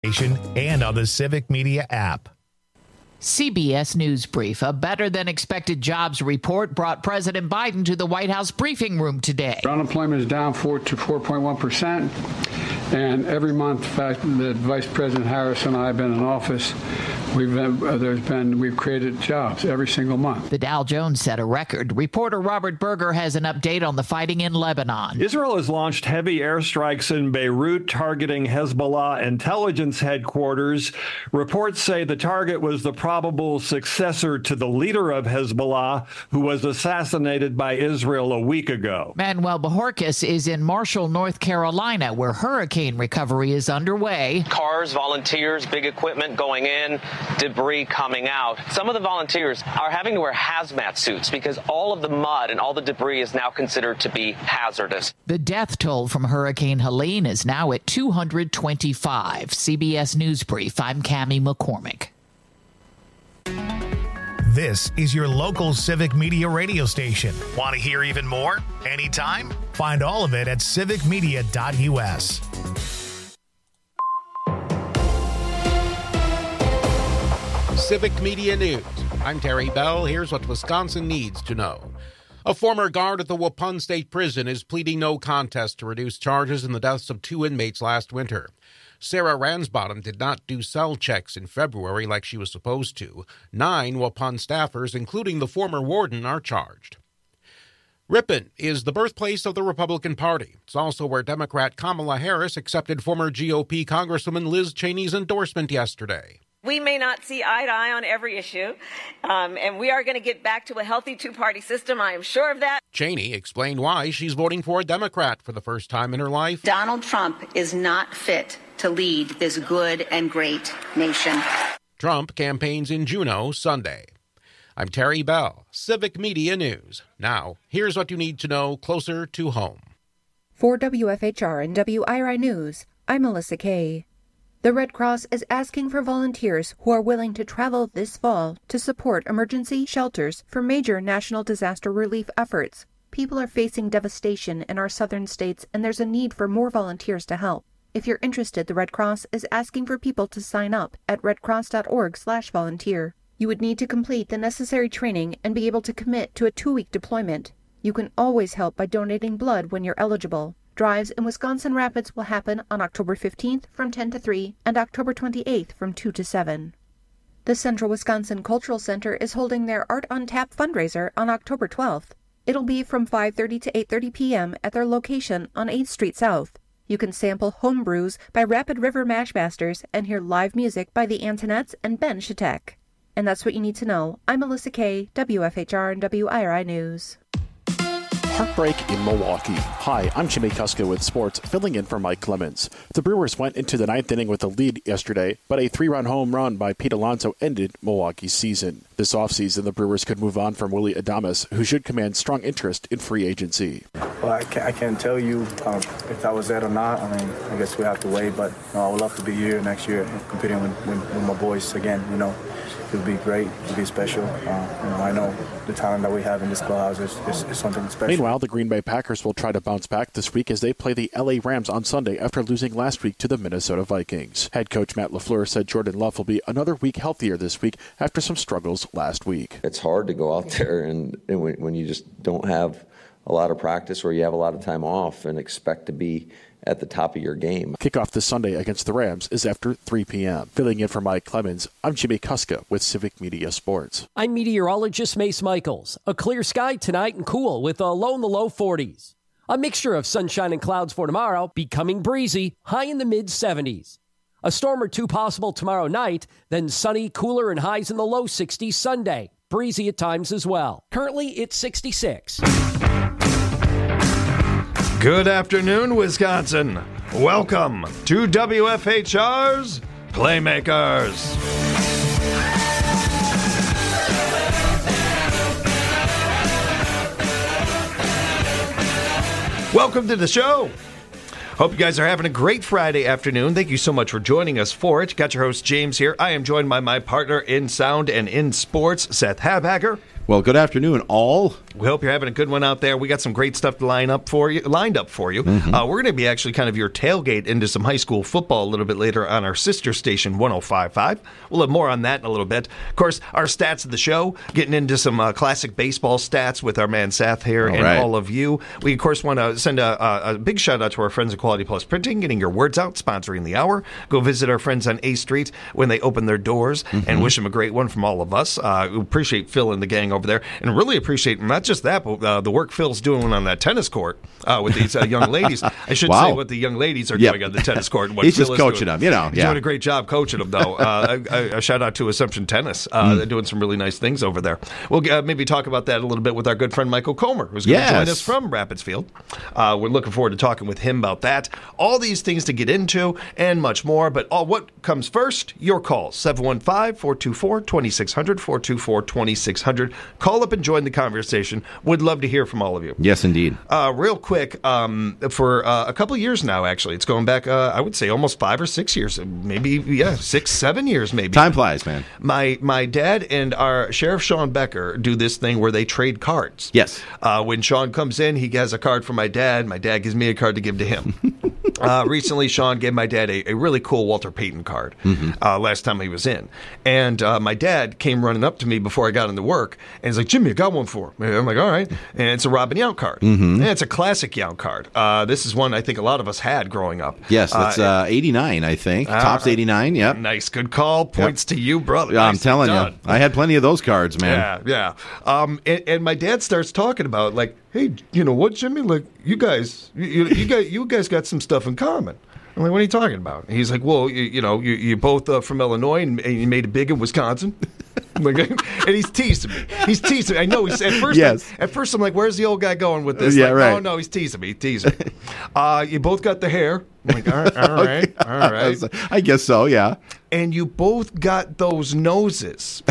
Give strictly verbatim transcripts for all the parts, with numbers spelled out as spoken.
And on the Civic Media app. C B S News Brief. A better-than-expected jobs report brought President Biden to the White House briefing room today. Unemployment is down four to four point one percent, and every month that Vice President Harris and I have been in office, we've been, uh, there's been we've created jobs every single month. The Dow Jones set a record. Reporter Robert Berger has an update on the fighting in Lebanon. Israel has launched heavy airstrikes in Beirut targeting Hezbollah intelligence headquarters. Reports say the target was the probable successor to the leader of Hezbollah, who was assassinated by Israel a week ago. Manuel Bajorquez is in Marshall, North Carolina, where hurricane recovery is underway. Cars, volunteers, big equipment going in, debris coming out. Some of the volunteers are having to wear hazmat suits because all of the mud and all the debris is now considered to be hazardous. The death toll from Hurricane Helene is now at two hundred twenty-five. C B S News Brief, I'm Cammie McCormick. This is your local Civic Media radio station. Want to hear even more? Anytime? Find all of it at civic media dot u s. Civic Media News. I'm Terry Bell. Here's what Wisconsin needs to know. A former guard at the Waupun State Prison is pleading no contest to reduce charges in the deaths of two inmates last winter. Sarah Ransbottom did not do cell checks in February like she was supposed to. Nine Waupun staffers, including the former warden, are charged. Ripon is the birthplace of the Republican Party. It's also where Democrat Kamala Harris accepted former G O P Congresswoman Liz Cheney's endorsement yesterday. We may not see eye to eye on every issue, um, and we are going to get back to a healthy two-party system. I am sure of that. Cheney explained why she's voting for a Democrat for the first time in her life. Donald Trump is not fit to lead this good and great nation. Trump campaigns in Juneau Sunday. I'm Terry Bell, Civic Media News. Now, here's what you need to know closer to home. For W F H R and W I R I News, I'm Melissa Kay. The Red Cross is asking for volunteers who are willing to travel this fall to support emergency shelters for major national disaster relief efforts. People are facing devastation in our southern states, and there's a need for more volunteers to help. If you're interested, the Red Cross is asking for people to sign up at redcross.org slash volunteer. You would need to complete the necessary training and be able to commit to a two-week deployment. You can always help by donating blood when you're eligible. Drives in Wisconsin Rapids will happen on October fifteenth from ten to three and October twenty-eighth from two to seven. The Central Wisconsin Cultural Center is holding their Art on Tap fundraiser on October twelfth. It'll be from five thirty to eight thirty p.m. at their location on eighth Street South. You can sample home brews by Rapid River Mashmasters and hear live music by the Antonettes and Ben Shatek. And that's what you need to know. I'm Melissa Kay, W F H R and W I R I News. Heartbreak in Milwaukee. Hi, I'm Jimmy Kuska with sports, filling in for Mike Clemens. The Brewers went into the ninth inning with a lead yesterday, but a three-run home run by Pete Alonso ended Milwaukee's season. This offseason, the Brewers could move on from Willy Adames, who should command strong interest in free agency. Well, I can't, I can't tell you um, if that was it or not. I mean, I guess we have to wait, but you know, I would love to be here next year competing with, with, with my boys again, you know. It would be great. It would be special. Uh, you know, I know the talent that we have in this clubhouse is, is, is something special. Meanwhile, the Green Bay Packers will try to bounce back this week as they play the L A Rams on Sunday after losing last week to the Minnesota Vikings. Head coach Matt LaFleur said Jordan Love will be another week healthier this week after some struggles last week. It's hard to go out there and, and when, when you just don't have a lot of practice or you have a lot of time off and expect to be at the top of your game. Kickoff this Sunday against the Rams is after three p.m. Filling in for Mike Clemens, I'm Jimmy Kuska with Civic Media Sports. I'm meteorologist Mace Michaels. A clear sky tonight and cool with a low in the low forties. A mixture of sunshine and clouds for tomorrow, becoming breezy, high in the mid seventies. A storm or two possible tomorrow night, then sunny, cooler, and highs in the low sixties Sunday. Breezy at times as well. Currently, it's sixty-six. Good afternoon, Wisconsin. Welcome to W F H R's Playmakers. Welcome to the show. Hope you guys are having a great Friday afternoon. Thank you so much for joining us for it. Got your host, James, here. I am joined by my partner in sound and in sports, Seth Habacker. Well, good afternoon, all. We hope you're having a good one out there. We got some great stuff to line up for you, lined up for you. Mm-hmm. Uh, we're going to be actually kind of your tailgate into some high school football a little bit later on our sister station, one oh five point five. We'll have more on that in a little bit. Of course, our stats of the show, getting into some uh, classic baseball stats with our man Seth here all and right. all of you. We, of course, want to send a, a, a big shout out to our friends at Quality Plus Printing, getting your words out, sponsoring the hour. Go visit our friends on A Street when they open their doors Mm-hmm. and wish them a great one from all of us. Uh, we appreciate Phil and the gang over there, and really appreciate not just that, but uh, the work Phil's doing on that tennis court uh, with these uh, young ladies. I should Wow. say what the young ladies are Yep. doing on the tennis court. And what He's Phil just is coaching doing. them, you know, He's yeah. doing a great job coaching them, though. Uh, a, a, a shout out to Assumption Tennis. Uh, Mm. They're doing some really nice things over there. We'll uh, maybe talk about that a little bit with our good friend Michael Comer, who's going to Yes. join us from Rapidsfield. Uh, we're looking forward to talking with him about that. All these things to get into and much more. But all what comes first? Your calls. seven one five, four two four, two six zero zero, four two four, two six zero zero. Call up and join the conversation. Would love to hear from all of you. Yes, indeed. Uh, real quick, um, for uh, a couple of years now, actually, it's going back, uh, I would say, almost five or six years, maybe, yeah, six, seven years, maybe. Time flies, man. My my dad and our Sheriff Sean Becker do this thing where they trade cards. Yes. Uh, when Sean comes in, he has a card for my dad. My dad gives me a card to give to him. Uh, recently, Sean gave my dad a, a really cool Walter Payton card Mm-hmm. uh, last time he was in. And uh, my dad came running up to me before I got into work, and he's like, Jimmy, I got one for him. And I'm like, all right. And it's a Robin Yount card. Mhm. And it's a classic Yount card. Uh, this is one I think a lot of us had growing up. Yes, that's uh, eighty-nine, I think. uh, Top's eighty-nine, yep. Nice, good call. Points to you, brother. Yeah, I'm Nicely telling done. you. I had plenty of those cards, man. Yeah, yeah. Um, and, and my dad starts talking about, like, hey, you know what, Jimmy? Like, you guys, you, you guys, you guys got some stuff in common. I'm like, what are you talking about? And he's like, well, you, you know, you, you're both uh, from Illinois and, and you made it big in Wisconsin. I'm like, and he's teasing me. He's teasing me. I know. He's at first. Yes. I, at first, I'm like, where's the old guy going with this? Yeah, like, right. Oh no, he's teasing me. He's teasing me. uh, you both got the hair. I'm like, all right, all right, all right. I guess so, yeah. And you both got those noses.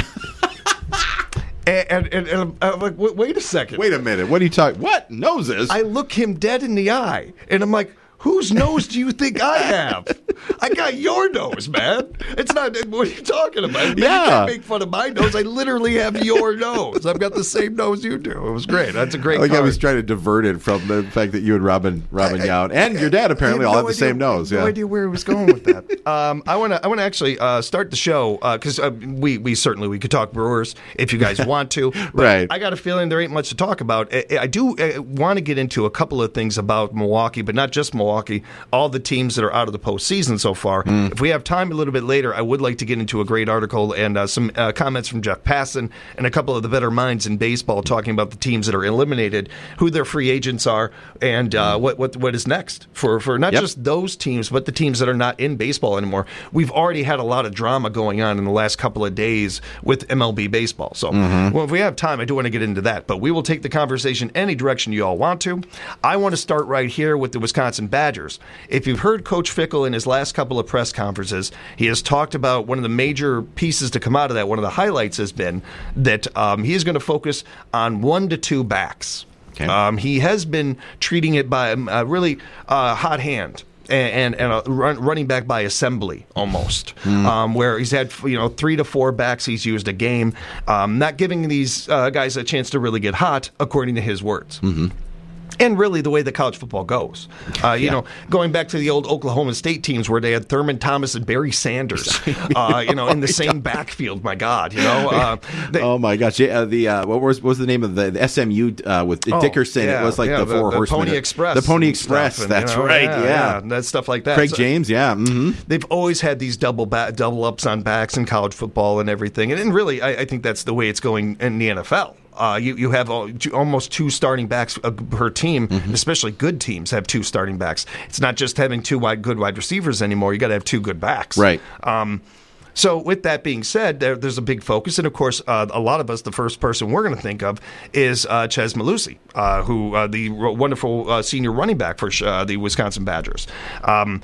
And, and, and, and I'm like, wait, wait a second. Wait a minute. What are you talking? What? Noses? I look him dead in the eye, and I'm like, whose nose do you think I have? I got your nose, man. It's not, what are you talking about? Yeah. You can't make fun of my nose. I literally have your nose. I've got the same nose you do. It was great. That's a great Like card. I was trying to divert it from the fact that you and Robin Robin Yount and your dad apparently I all no have the idea- same nose. No Yeah. idea where he was going with that. um, I want to. I want to actually uh, start the show because uh, uh, we we certainly we could talk Brewers if you guys want to. But Right. I got a feeling there ain't much to talk about. I, I do uh, want to get into a couple of things about Milwaukee, but not just Milwaukee. All the teams that are out of the postseason so far. Mm. If we have time a little bit later, I would like to get into a great article and uh, some uh, comments from Jeff Passan and a couple of the better minds in baseball talking about the teams that are eliminated, who their free agents are, and uh, what, what what is next for, for not Yep. just those teams, but the teams that are not in baseball anymore. We've already had a lot of drama going on in the last couple of days with M L B baseball. So Mhm. well, if we have time, I do want to get into that, but we will take the conversation any direction you all want to. I want to start right here with the Wisconsin Badgers. If you've heard Coach Fickell in his last couple of press conferences, he has talked about one of the major pieces to come out of that. One of the highlights has been that um, he is going to focus on one to two backs. Okay. Um, he has been treating it by a really uh, hot hand. And, and, and a run, running back by assembly almost, Mm. um, where he's had you know three to four backs he's used a game, um, not giving these uh, guys a chance to really get hot, according to his words. Mm-hmm. And really, the way that college football goes, uh, you Yeah. know, going back to the old Oklahoma State teams where they had Thurman Thomas and Barry Sanders, uh, you know, in the same backfield. My God, you know, uh, they, Oh my gosh! Yeah, uh, the uh, what was what was the name of the, the S M U uh, with Oh, Dickerson? yeah, it was like yeah, the Four the Horsemen. Pony Express, The Pony and Express. stuff, and, That's you know, right. Yeah, Yeah. yeah, that stuff like that. Craig So- James. Yeah. Mm-hmm. They've always had these double ba- double ups on backs in college football and everything, and, and really, I, I think that's the way it's going in the N F L. Uh, you you have all, almost two starting backs uh, per team, Mm-hmm. especially good teams have two starting backs. It's not just having two wide, good wide receivers anymore. You got to have two good backs. Right. Um, so with that being said, there, there's a big focus, and of course, uh, a lot of us, the first person we're going to think of is uh, Chez Mellusi, uh, who uh, the wonderful uh, senior running back for uh, the Wisconsin Badgers. Um,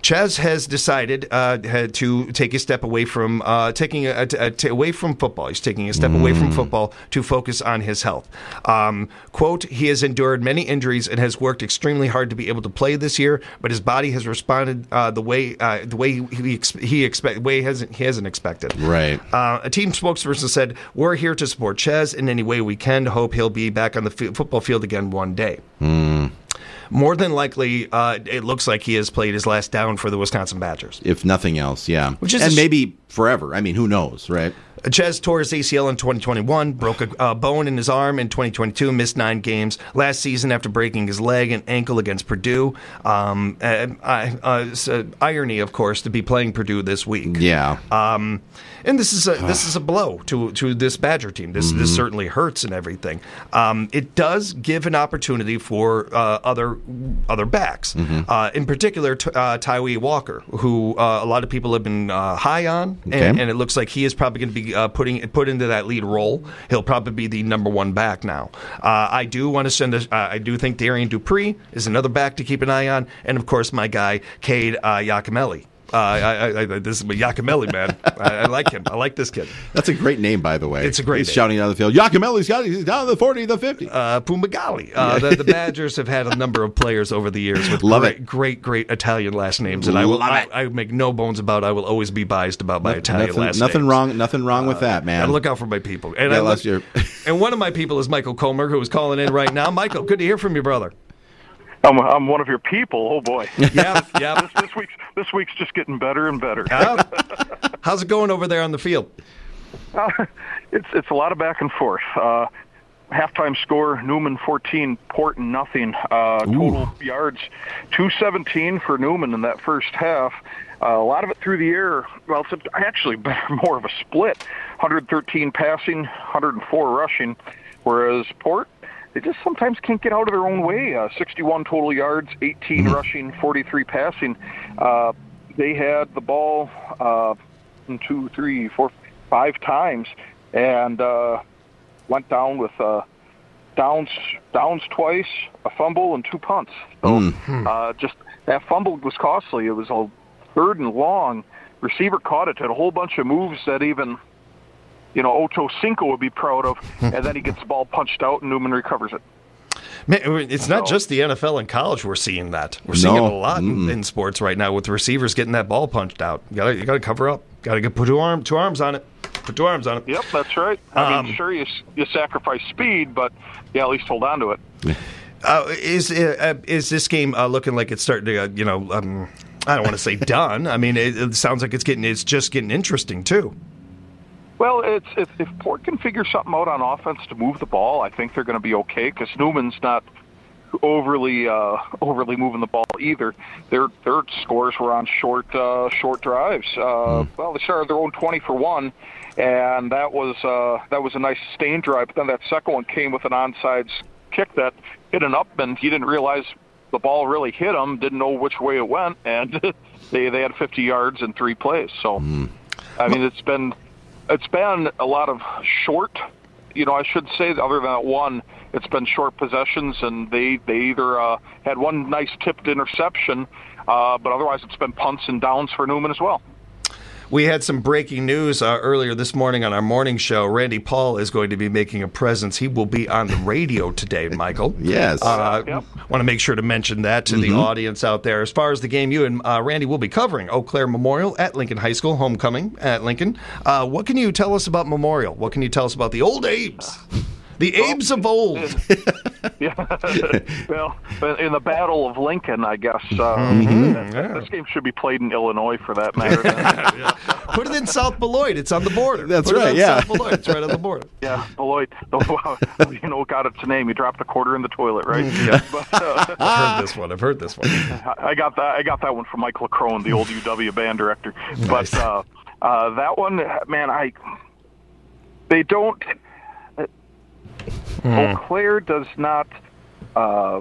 Chez has decided uh, had to take a step away from uh, taking a, a, a, away from football. He's taking a step mm. away from football to focus on his health. Um, quote, he has endured many injuries and has worked extremely hard to be able to play this year, but his body has responded uh, the way uh, the way he he, he expect way hasn't he hasn't expected. Right. Uh, a team spokesperson said, "We're here to support Chez in any way we can to hope he'll be back on the f- football field again one day." Mm. More than likely, uh, it looks like he has played his last down for the Wisconsin Badgers. If nothing else, yeah. Which is and sh- maybe forever. I mean, who knows, right? Chez tore his A C L in twenty twenty-one, broke a uh, bone in his arm in twenty twenty-two, missed nine games last season after breaking his leg and ankle against Purdue. Um, uh, uh, uh, irony, of course, to be playing Purdue this week. Yeah. Um, and this is a this is a blow to to this Badger team. This mm-hmm. this certainly hurts and everything. Um, it does give an opportunity for uh, other other backs, mm-hmm. uh, in particular t- uh, Tyree Walker, who uh, a lot of people have been uh, high on, okay. and, and it looks like he is probably going to be uh, putting put into that lead role. He'll probably be the number one back now. Uh, I do want to send a, uh, I do think Darian Dupree is another back to keep an eye on, and of course my guy Cade uh, Yakimelli. Uh, I, I, this is Yakimelli, man. I, I like him. I like this kid. That's a great name, by the way. It's a great He's name. shouting down the field, Yakimelli's got he's down the forty, the fifty. Uh, Pumagali. Uh, the, the Badgers have had a number of players over the years with Love great, it. great, great Italian last names, and I will. I, I make no bones about. I will always be biased about my No, Italian nothing, last nothing names. wrong. Nothing wrong with Uh, that, man. Gotta look out for my people. And Yeah, I look, last year. and one of my people is Michael Comer, who is calling in right now. Michael, good to hear from you, brother. I'm, I'm one of your people. Oh boy. Yeah, yeah. This, this week's this week's just getting better and better. Uh, how's it going over there on the field? Uh, it's it's a lot of back and forth. Uh, halftime score: Newman fourteen, Port nothing. Uh, total yards: two seventeen for Newman in that first half. Uh, a lot of it through the air. Well, it's actually more of a split: one hundred thirteen passing, one hundred four rushing. Whereas Port, they just sometimes can't get out of their own way. Uh, sixty-one total yards, eighteen mm-hmm. rushing, forty-three passing. Uh, they had the ball uh, two, three, four, five times, and uh, went down with uh, downs, downs twice, a fumble, and two punts. So mm-hmm. uh, just that fumble was costly. It was a third and long. Receiver caught it, had a whole bunch of moves that even, you know, Ocho Cinco would be proud of, and then he gets the ball punched out, and Newman recovers it. Man, it's not just the N F L and college we're seeing that. We're seeing No. it a lot in, in sports right now with receivers getting that ball punched out. You got you got to cover up. Got to get put two arm two arms on it. Put two arms on it. Yep, that's right. I Um, mean, sure, you you sacrifice speed, but yeah, at least hold on to it. Uh, is uh, is this game uh, looking like it's starting to uh, you know um, I don't want to say done. I mean, it, it sounds like it's getting it's just getting interesting too. Well, it's if, if Port can figure something out on offense to move the ball, I think they're going to be okay because Newman's not overly uh, overly moving the ball either. Their their scores were on short uh, short drives. Uh, mm. Well, they started their own twenty for one, and that was uh, that was a nice sustained drive. But then that second one came with an onside kick that hit an up, and he didn't realize the ball really hit him. Didn't know which way it went, and they they had fifty yards in three plays. So, mm. I mean, it's been. It's been a lot of short, you know, I should say, other than that one, it's been short possessions, and they, they either uh, had one nice tipped interception, uh, but otherwise it's been punts and downs for Newman as well. We had some breaking news uh, earlier this morning on our morning show. Randy Paul is going to be making a presence. He will be on the radio today, Michael. Yes. Uh, yep. Want to make sure to mention that to Mm-hmm. the audience out there. As far as the game, you and uh, Randy will be covering Eau Claire Memorial at Lincoln High School, homecoming at Lincoln. Uh, what can you tell us about Memorial? What can you tell us about the old Abes? The Abes of old. Yeah. Well, in the Battle of Lincoln, I guess. Uh, Mm-hmm. that, Yeah. This game should be played in Illinois, for that matter. Yeah. Put it in South Beloit. It's on the border. That's Put it right, on yeah. South Beloit. It's right on the border. Yeah, Beloit. You know, got its name. You dropped a quarter in the toilet, right? Yeah. But, uh, I've heard this one. I've heard this one. I got that. I got that one from Mike LaCrone, the old U W band director. Nice. But uh, uh, that one, man, I they don't. Uh, Mm. Eau Claire does not uh,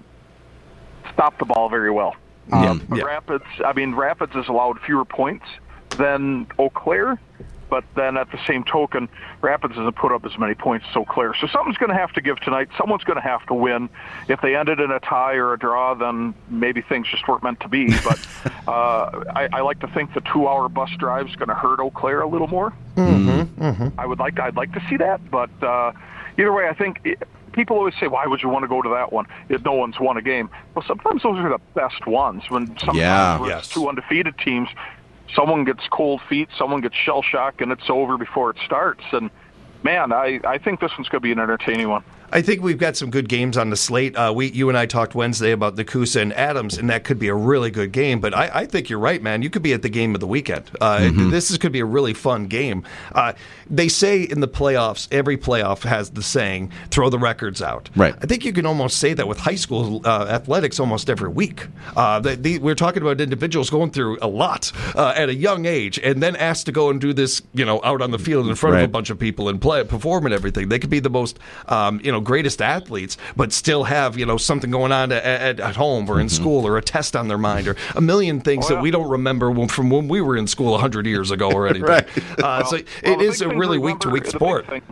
stop the ball very well. Um, Yeah. Rapids. I mean, Rapids has allowed fewer points than Eau Claire, but then at the same token, Rapids hasn't put up as many points as Eau Claire. So something's going to have to give tonight. Someone's going to have to win. If they ended in a tie or a draw, then maybe things just weren't meant to be. But uh, I, I like to think the two-hour bus drive is going to hurt Eau Claire a little more. Mm-hmm. Mm-hmm. I would like to, I'd like to see that, but uh, either way, I think it, people always say, "Why would you want to go to that one if no one's won a game?" Well, sometimes those are the best ones. When sometimes Yeah. when Yes. it's two undefeated teams, someone gets cold feet, someone gets shell shock, and it's over before it starts. And man, I, I think this one's going to be an entertaining one. I think we've got some good games on the slate. Uh, we, you and I talked Wednesday about Nakusa and Adams, and that could be a really good game. But I, I think you're right, man. You could be at the game of the weekend. Uh, Mm-hmm. This is, could be a really fun game. Uh, they say in the playoffs, every playoff has the saying, throw the records out. Right. I think you can almost say that with high school uh, athletics almost every week. Uh, the, the, we're talking about individuals going through a lot uh, at a young age, and then asked to go and do this, you know, out on the field in front Right. of a bunch of people and play, perform and everything. They could be the most, um, you know, greatest athletes, but still have, you know, something going on at, at, at home or in Mm-hmm. school or a test on their mind or a million things Oh, yeah. that we don't remember when, from when we were in school one hundred years ago or anything. Right. Uh, so Well, it the is big a thing to really remember- week-to-week the big sport. thing-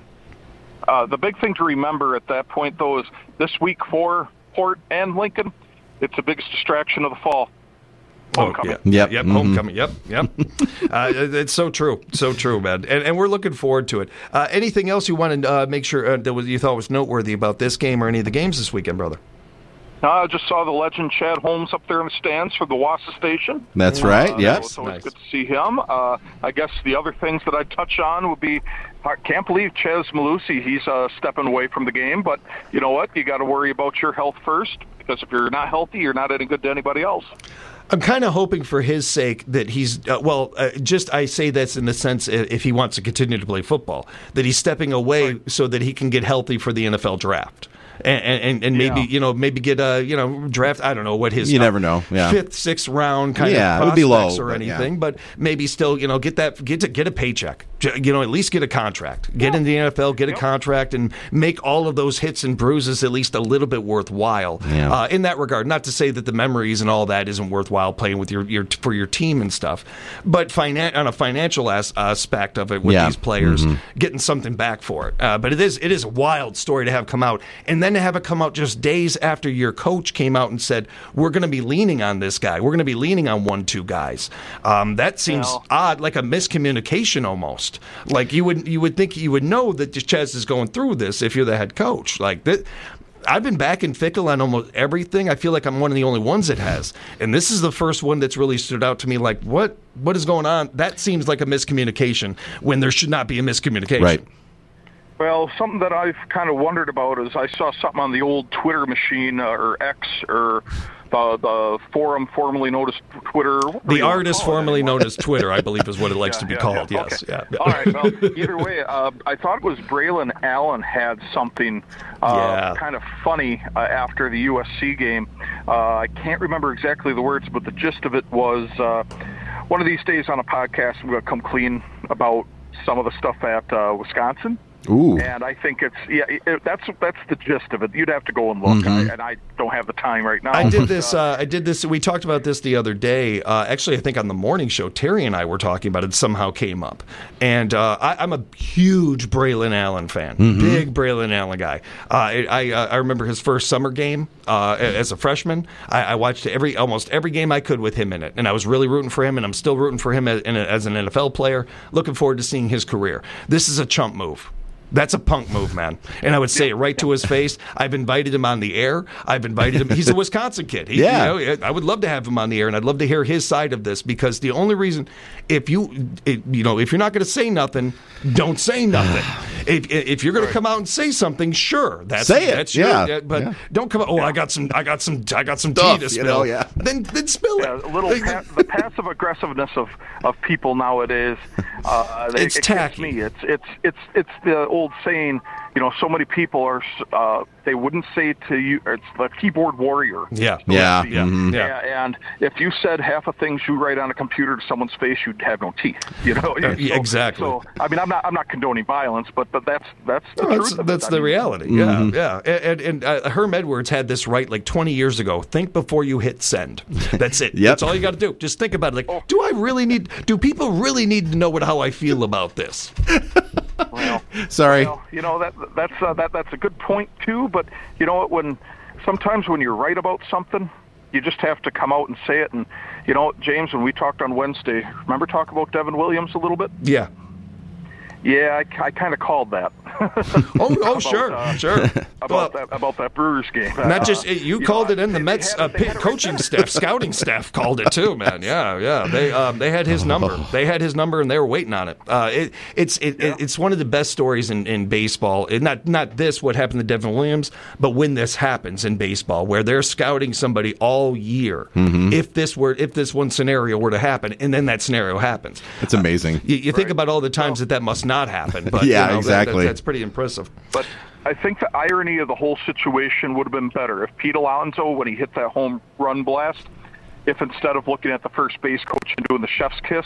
Uh, the big thing to remember at that point, though, is this week for Port and Lincoln, it's the biggest distraction of the fall. Homecoming. Oh, yeah. Yep. Yep. Mhm. Homecoming. Yep. Yep. uh, it's so true. So true, man. And, and we're looking forward to it. Uh, anything else you want to uh, make sure uh, that was, you thought was noteworthy about this game or any of the games this weekend, brother? No, I just saw the legend Chad Holmes up there in the stands for the Wassa station. That's right. Uh, Yep. It's always Nice. good to see him. Uh, I guess the other things that I'd touch on would be, I can't believe Ches Malusi, he's uh, stepping away from the game. But you know what? You got to worry about your health first, because if you're not healthy, you're not any good to anybody else. I'm kind of hoping for his sake that he's, uh, well, uh, just I say that's in the sense uh, if he wants to continue to play football, that he's stepping away right. so that he can get healthy for the N F L draft. And, and, and maybe, yeah. you know, maybe get a, you know, draft, I don't know what his You never know. Yeah. fifth, sixth round kind Yeah, of it would be prospects low, or but yeah. anything, but maybe still, you know, get that, get to, get a paycheck, you know, at least get a contract, get in the N F L, get a contract, and make all of those hits and bruises at least a little bit worthwhile. Yeah. Uh, in that regard, not to say that the memories and all that isn't worthwhile playing with your, your for your team and stuff, but finan- on a financial as- aspect of it with Yeah. these players, Mhm. getting something back for it. Uh, but it is it is a wild story to have come out, and then to have it come out just days after your coach came out and said, we're going to be leaning on this guy. We're going to be leaning on one, two guys. Um, that seems Well, odd, like a miscommunication almost. Like you would you would think you would know that Ches is going through this if you're the head coach. Like that. I've been back in Fickle on almost everything. I feel like I'm one of the only ones that has. And this is the first one that's really stood out to me like, what what is going on? That seems like a miscommunication when there should not be a miscommunication. Right. Well, something that I've kind of wondered about is I saw something on the old Twitter machine uh, or X or the the forum formerly known as Twitter. The artist formerly known as Twitter, I believe, is what it likes Yeah, to be yeah, called. yeah. Yes. Okay. Yeah. yeah. All right. Well, either way, uh, I thought it was Braylon Allen had something uh, Yeah. kind of funny uh, after the U S C game. Uh, I can't remember exactly the words, but the gist of it was uh, one of these days on a podcast, I'm going to come clean about some of the stuff at uh, Wisconsin. Ooh. And I think it's yeah, it, that's that's the gist of it. You'd have to go and look, Mhm. I, and I don't have the time right now. I did but, this. Uh, Uh, I did this. We talked about this the other day. Uh, actually, I think on the morning show, Terry and I were talking about it. Somehow came up, and uh, I, I'm a huge Braylon Allen fan. Mhm. Big Braylon Allen guy. Uh, I I, uh, I remember his first summer game uh, as a freshman. I, I watched every almost every game I could with him in it, and I was really rooting for him, and I'm still rooting for him as, in a, as an N F L player. Looking forward to seeing his career. This is a chump move. That's a punk move, man. And I would say it right to his face. I've invited him on the air. I've invited him. He's a Wisconsin kid. He, Yeah. You know, I would love to have him on the air, and I'd love to hear his side of this, because the only reason, if you, it, you know, if you're not going to say nothing, don't say nothing. if if you're going to come out and say something, sure, that's Say it, That's your, yeah. But Yeah. don't come out. Oh, I got some. I got some. I got some tea Stuff, to you spill. know, yeah. Then then spill yeah, it. a little pa- the passive aggressiveness of, of people nowadays. Uh, they, It's it gets tacky. me. It's it's it's it's the old saying. You know, so many people are. Uh, they wouldn't say to you. It's the keyboard warrior. Yeah. Yeah. Yeah. Mhm. Yeah. Yeah, and if you said half the things you write on a computer to someone's face, you'd have no teeth. You know, Uh, So- yeah, exactly. So, I mean, I'm not, I'm not condoning violence, but, but that's, that's the No, truth. that's of it. that's I the mean, reality. Mhm. Yeah, yeah. And, and uh, Herm Edwards had this right like twenty years ago. Think before you hit send. That's it. Yep. That's all you got to do. Just think about it. Like, do I really need? Do people really need to know what how I feel about this. Well, sorry. Well, you know that that's uh, that that's a good point too. But you know what? When sometimes when you're right about something, you just have to come out and say it. And you know, James, when we talked on Wednesday, remember talk about Devin Williams a little bit? Yeah. Yeah, I, I kind of called that. oh, oh, about, sure, uh, sure. About Well, that about that Brewers game. Not Uh, just you, you called know, it in. The they- Mets they uh, had it- they pit had it coaching right staff, scouting staff called it too, man. Yeah, yeah. They um, they had his number. They had his number, and they were waiting on it. Uh, it it's it, Yeah. it, it's one of the best stories in, in baseball. It, not not this what happened to Devin Williams, but when this happens in baseball, where they're scouting somebody all year. Mhm. If this were if this one scenario were to happen, and then that scenario happens, It's amazing. you, you think about all the times that that must not happen. But Yeah, you know, that- exactly. that- that's pretty impressive. But I think the irony of the whole situation would have been better if Pete Alonso, when he hit that home run blast, if instead of looking at the first base coach and doing the chef's kiss,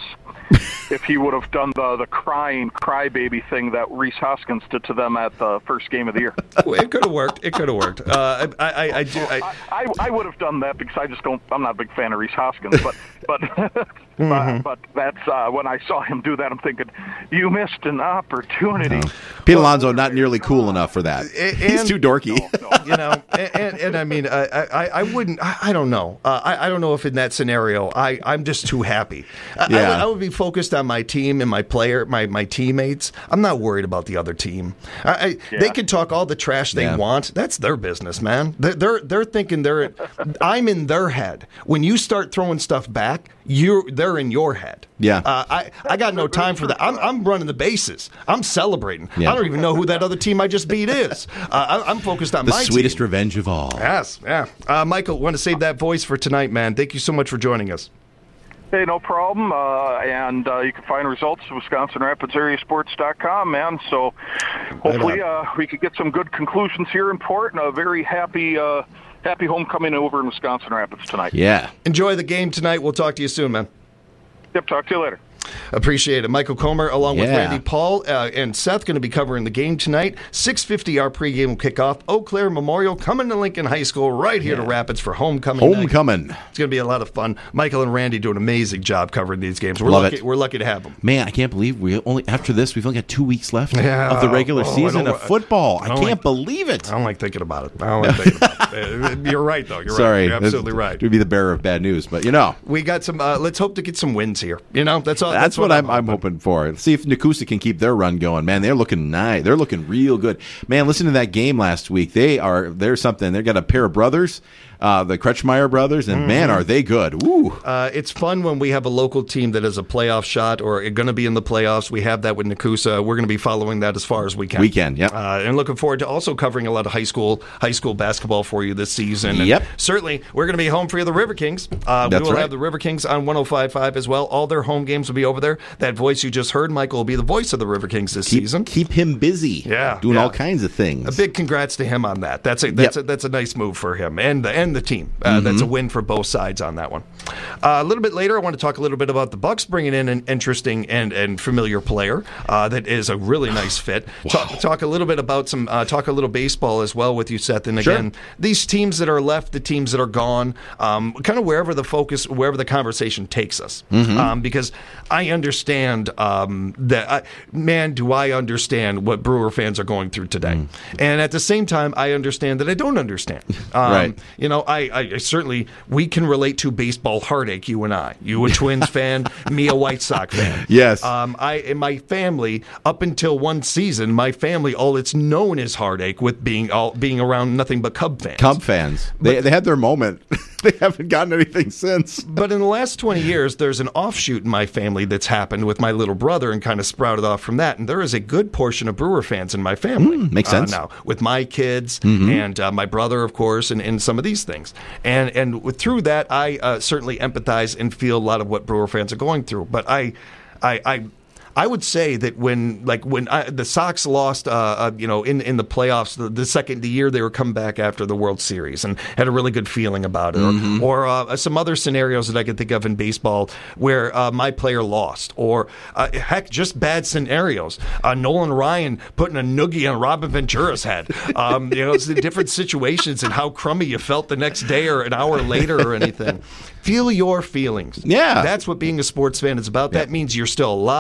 if he would have done the the crying crybaby thing that Reese Hoskins did to them at the first game of the year. Well, it could have worked. It could have worked. Uh, I, I, I do. I, I, I would have done that because I just don't. I'm not a big fan of Reese Hoskins, but but Mm-hmm. but, but that's uh, when I saw him do that. I'm thinking, you missed an opportunity. Pete Alonso not nearly cool enough for that. And- He's too dorky. you know, and, and, and I mean, I, I, I wouldn't. I, I don't know. Uh, I, I don't know if in that scenario, I, I'm just too happy. I, Yeah. I, would, I would be focused on my team and my player, my, my teammates. I'm not worried about the other team. I, I, Yeah. They can talk all the trash they Yeah. want. That's their business, man. They're they're, they're thinking they're. I'm in their head. When you start throwing stuff back, you they're in your head. Yeah. Uh, I I got no time for that. I'm I'm running the bases. I'm celebrating. Yeah. I don't even know who that other team I just beat is. Uh, I, I'm focused on The my sweetest team. revenge of all. Yes, yeah. Uh, Michael, want to save that voice for tonight, man. Thank you so much for joining us. Hey, no problem. Uh, and uh, you can find results at Wisconsin Rapids Area Sports dot com, man. So hopefully uh, we could get some good conclusions here in Port and a very happy uh, happy homecoming over in Wisconsin Rapids tonight. Yeah. Enjoy the game tonight. We'll talk to you soon, man. Yep, talk to you later. Appreciate it. Michael Comer, along with Yeah. Randy Paul uh, and Seth, going to be covering the game tonight. six fifty, our pregame will kick off. Eau Claire Memorial coming to Lincoln High School right here to Rapids for homecoming night. Homecoming. It's going to be a lot of fun. Michael and Randy do an amazing job covering these games. We're Love lucky. it. We're lucky to have them. Man, I can't believe we only after this we've only got two weeks left Yeah. of the regular Oh, I season don't- of football. I, I don't can't like- believe it. I don't like thinking about it. I don't like thinking about it. You're right, though. You're Sorry, right. You're absolutely right. To be the bearer of bad news, but you know, We got some. Uh, let's hope to get some wins here. You know, that's all. that's, what, I'm, I'm hoping for. Let's see if Nakusa can keep their run going. Man, they're looking nice. They're looking real good. Man, listen to that game last week. They are. They're something. They've got a pair of brothers, uh, the Kretschmeyer brothers, and man, are they good. Woo. Uh, it's fun when we have a local team that has a playoff shot or going to be in the playoffs. We have that with Nakusa. We're going to be following that as far as we can. We can, yep. Uh, and looking forward to also covering a lot of high school high school basketball for you this season. And Yep. certainly, we're going to be home for you, the River Kings. Uh, That's we will right. have the River Kings on one oh five point five as well. All their home games will be over there. That voice you just heard, Michael, will be the voice of the River Kings this Keep, season. keep him busy. Yeah, doing yeah. all kinds of things. A big congrats to him on that. That's a that's Yep. a, that's a nice move for him and the and the team. Uh, That's a win for both sides on that one. Uh, a little bit later, I want to talk a little bit about the Bucks bringing in an interesting and, and familiar player uh, that is a really nice fit. Talk, talk a little bit about some uh, talk a little baseball as well with you, Seth. And again, Sure. these teams that are left, the teams that are gone, um, kind of wherever the focus, wherever the conversation takes us, um, because I understand um, that. I, man, do I understand what Brewer fans are going through today, and at the same time, I understand that I don't understand. Um, Right. You know, I, I, I certainly we can relate to baseball heartache. You and I, you a Twins fan, me a White Sox fan. Yes. Um, I in my family up until one season, my family all it's known as heartache with being all being around nothing but Cub fans. Cub fans. They they had their moment. They haven't gotten anything since. But in the last twenty years, there's an offshoot in my family that's happened with my little brother and kind of sprouted off from that. And there is a good portion of Brewer fans in my family. Mm, makes uh, sense. now, with my kids Mhm. and uh, my brother, of course, and, and some of these things. And and with, through that, I uh, certainly empathize and feel a lot of what Brewer fans are going through. But I, I, I I would say that when, like, when I, the Sox lost, uh, uh, you know, in in the playoffs, the, the second the year they were coming back after the World Series and had a really good feeling about it, Mhm. or, or uh, some other scenarios that I can think of in baseball where uh, my player lost, or uh, heck, just bad scenarios. Uh, Nolan Ryan putting a noogie on Robin Ventura's head. Um, you know, it's the different situations and how crummy you felt the next day or an hour later or anything. Feel your feelings. Yeah. That's what being a sports fan is about. That means you're still alive. You still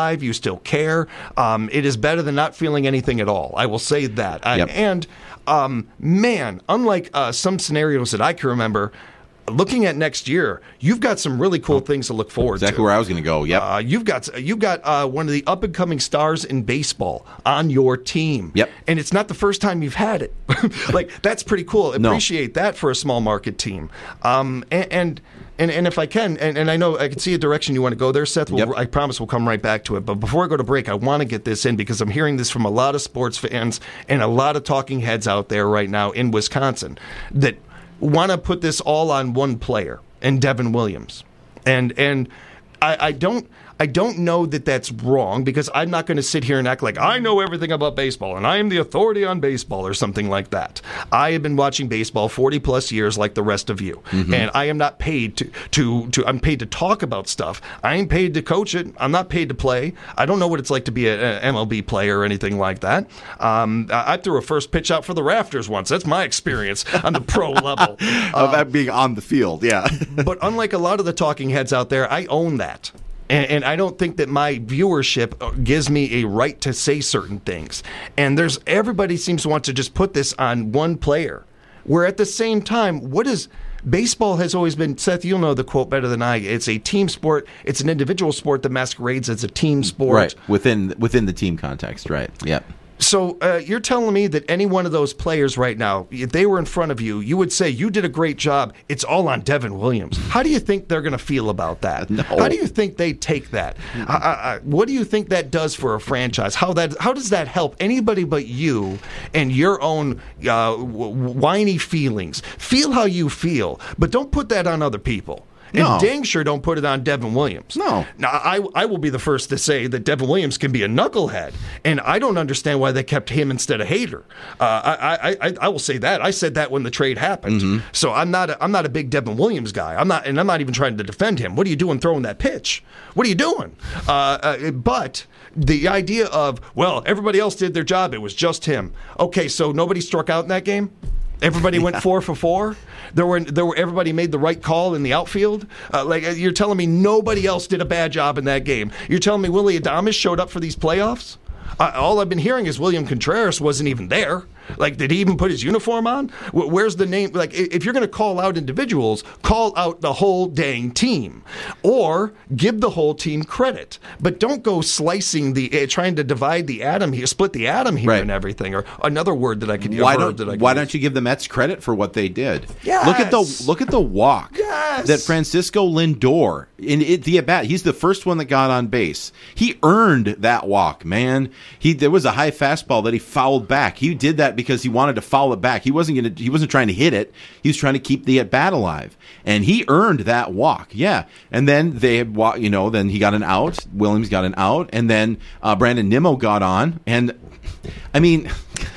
still care. Um, it is better than not feeling anything at all. I will say that. I, Yep. and, um, man, unlike uh, some scenarios that I can remember, looking at next year, you've got some really cool things to look forward Exactly to. where I was going to go. Yep. Uh, you've got you've got uh, one of the up and coming stars in baseball on your team. Yep. And it's not the first time you've had it. Like, that's pretty cool. No. Appreciate that for a small market team. Um, and, and and and if I can, and, and I know I can see a direction you want to go there, Seth. We'll, Yep. I promise we'll come right back to it. But before I go to break, I want to get this in because I'm hearing this from a lot of sports fans and a lot of talking heads out there right now in Wisconsin that want to put this all on one player, and Devin Williams. And and I, I don't I don't know that that's wrong, because I'm not going to sit here and act like I know everything about baseball and I am the authority on baseball or something like that. I have been watching baseball forty plus years like the rest of you. Mm-hmm. And I am not paid to, to, to, I'm paid to talk about stuff. I ain't paid to coach it. I'm not paid to play. I don't know what it's like to be an M L B player or anything like that. Um, I I threw a first pitch out for the rafters once. That's my experience on the pro level. Of that being on the field, yeah. But unlike a lot of the talking heads out there, I own that. And, and I don't think that my viewership gives me a right to say certain things. And there's everybody seems to want to just put this on one player. Where at the same time, what is baseball has always been, Seth, you'll know the quote better than I. It's a team sport. It's an individual sport that masquerades as a team sport. Right, within within the team context, right, yep. So uh, you're telling me that any one of those players right now, if they were in front of you, you would say, you did a great job. It's all on Devin Williams. How do you think they're going to feel about that? No. How do you think they take that? I, I, I, what do you think that does for a franchise? How that? How does that help anybody but you and your own uh, w- whiny feelings? Feel how you feel, but don't put that on other people. And No. dang sure don't put it on Devin Williams. No. Now, I, I will be the first to say that Devin Williams can be a knucklehead, and I don't understand why they kept him instead of Hader. Uh, I, I, I, I will say that. I said that when the trade happened. Mm-hmm. So I'm not a, I'm not a big Devin Williams guy. I'm not, and I'm not even trying to defend him. What are you doing throwing that pitch? What are you doing? Uh, uh, but the idea of, well, everybody else did their job. It was just him. Okay, so nobody struck out in that game? Everybody went four for four. There were there were everybody made the right call in the outfield. Uh, like you're telling me nobody else did a bad job in that game. You're telling me Willie Adames showed up for these playoffs? Uh, all I've been hearing is William Contreras wasn't even there. Like, did he even put his uniform on? Where's the name? Like, if you're going to call out individuals, call out the whole dang team, or give the whole team credit. But don't go slicing the, uh, trying to divide the atom here, split the atom here, Right. and everything. Or another word that I could use. Why a verb don't that I could Why use. don't you give the Mets credit for what they did? Yes. Look at the look at the walk Yes. that Francisco Lindor in it, the at bat. He's the first one that got on base. He earned that walk, man. He there was a high fastball that he fouled back. He did that because he wanted to foul it back. He wasn't gonna. He wasn't trying to hit it. He was trying to keep the at bat alive, and he earned that walk. Yeah, and then they had walk. You know, then he got an out. Williams got an out, and then uh, Brandon Nimmo got on, and I mean.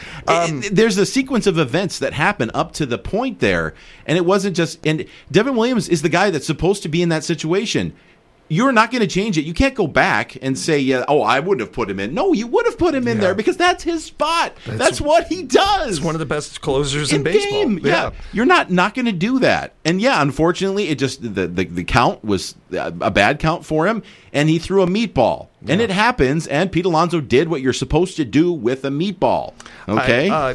Um, there's a sequence of events that happen up to the point there, and it wasn't just. And Devin Williams is the guy that's supposed to be in that situation. You're not going to change it. You can't go back and say, "Yeah, oh, I wouldn't have put him in." No, you would have put him in Yeah. there because that's his spot. That's, That's- what he does. He's one of the best closers in, in baseball. game. Yeah. You're not not going to do that. And yeah, unfortunately, it just the, the the count was a bad count for him, and he threw a meatball. And it happens. And Pete Alonso did what you're supposed to do with a meatball. Okay. I, uh,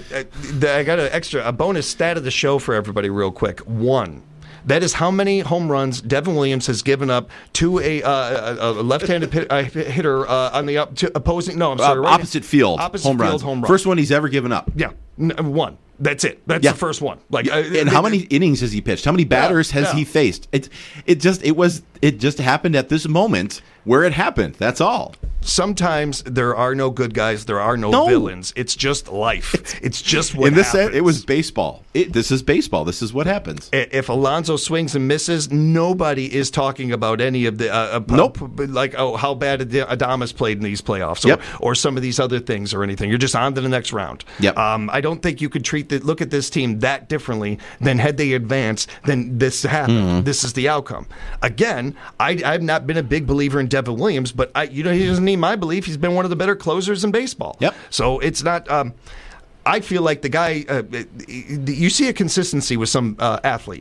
I got an extra, a bonus stat of the show for everybody, real quick. One. That is how many home runs Devin Williams has given up to a, uh, a, a left-handed hit, uh, hitter uh, on the up, to opposing. No, I'm sorry, Uh, right opposite field opposite home field runs. home run. First one he's ever given up. Yeah, N- one. That's it. That's Yeah. the first one. Like, uh, and how many innings has he pitched? How many batters Yeah, has yeah. he faced? It it just it was it just happened at this moment where it happened. That's all. Sometimes there are no good guys. There are no, No. villains. It's just life. It's just what In this happens. set, it was baseball. It, this is baseball. This is what happens. If Alonso swings and misses, nobody is talking about any of the uh, uh, Nope. like oh how bad Ad- Adames played in these playoffs, or, Yep. or some of these other things or anything. You're just on to the next round. Yep. Um, I don't think you could treat the, look at this team that differently than had they advanced. Then this happened. Mm-hmm. This is the outcome. Again, I, I've not been a big believer in Devin Williams, but I, you know he doesn't need my belief. He's been one of the better closers in baseball. Yep. So it's not. Um, I feel like the guy. Uh, you see a consistency with some uh, athletes.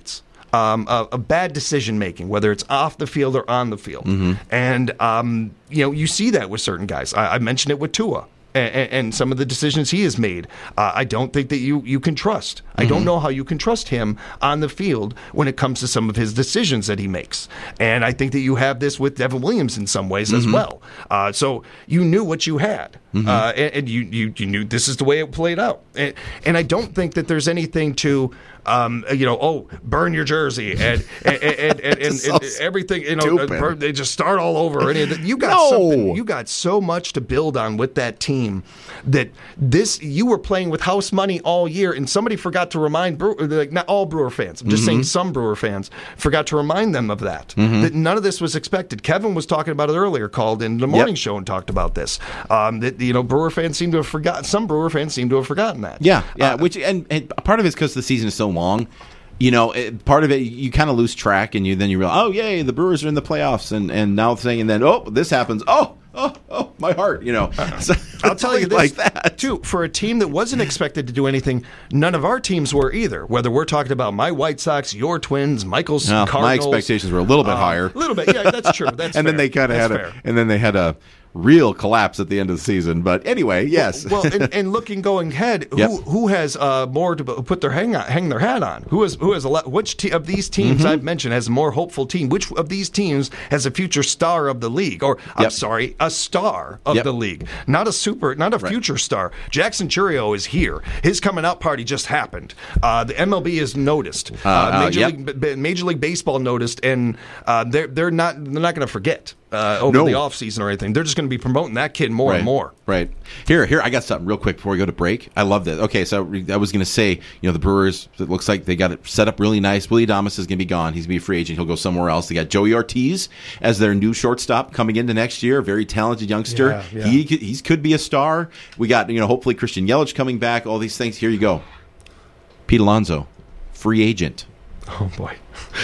um, of, of bad decision making, whether it's off the field or on the field. Mm-hmm. And um, you know, you see that with certain guys. I, I mentioned it with Tua. And, and some of the decisions he has made, uh, I don't think that you, you can trust. I don't know how you can trust him on the field when it comes to some of his decisions that he makes. And I think that you have this with Devin Williams in some ways mm-hmm. as well. Uh, so you knew what you had, mm-hmm. uh, and, and you, you you knew this is the way it played out. And, and I don't think that there's anything to. Um, you know, oh, burn your jersey and and and, and, and, so and everything. You know, burn, they just start all over. You got no. something. You got so much to build on with that team that this you were playing with house money all year, and somebody forgot to remind Brewer, like not all Brewer fans. I'm just mm-hmm. saying some Brewer fans forgot to remind them of that. Mm-hmm. That none of this was expected. Kevin was talking about it earlier. Called in the morning yep. show and talked about this. Um, that you know, Brewer fans seem to have forgotten. Some Brewer fans seem to have forgotten that. Yeah, yeah. Uh, which and, and part of it is because the season is so long. You know, it, part of it, you kind of lose track, and you then you realize, oh, yay, the Brewers are in the playoffs, and, and now saying, and then, oh, this happens, oh, oh, oh, my heart, you know. So, I'll tell you this, like that. too, for a team that wasn't expected to do anything, none of our teams were either, whether we're talking about my White Sox, your Twins, Michael's well, Cardinals. My expectations were a little bit uh, higher. A little bit, yeah, that's true. That's and fair. then they kind of had fair. a, and then they had a real collapse at the end of the season. But anyway, yes. Well, well and, and looking going ahead, who yep. who has uh, more to put their hang on, hang their hat on? Who has who has a lot, which te- of these teams mm-hmm. I've mentioned has a more hopeful team? Which of these teams has a future star of the league? Or I'm yep. sorry, a star of yep. the league, not a super, not a right. future star. Jackson Chourio is here. His coming out party just happened. Uh, the M L B has noticed. Uh, uh, Major, uh, League, yep. B- Major League Baseball noticed, and uh, they're they're not they're not going to forget. Uh, over no. the offseason or anything. They're just going to be promoting that kid more right. and more. Right. Here, here, I got something real quick before we go to break. I love this. Okay, so I was going to say, you know, the Brewers, it looks like they got it set up really nice. Willie Adames is going to be gone. He's going to be a free agent. He'll go somewhere else. They got Joey Ortiz as their new shortstop coming into next year. Very talented youngster. Yeah, yeah. He he could be a star. We got, you know, hopefully Christian Yelich coming back. All these things. Here you go. Pete Alonso, free agent. Oh, boy.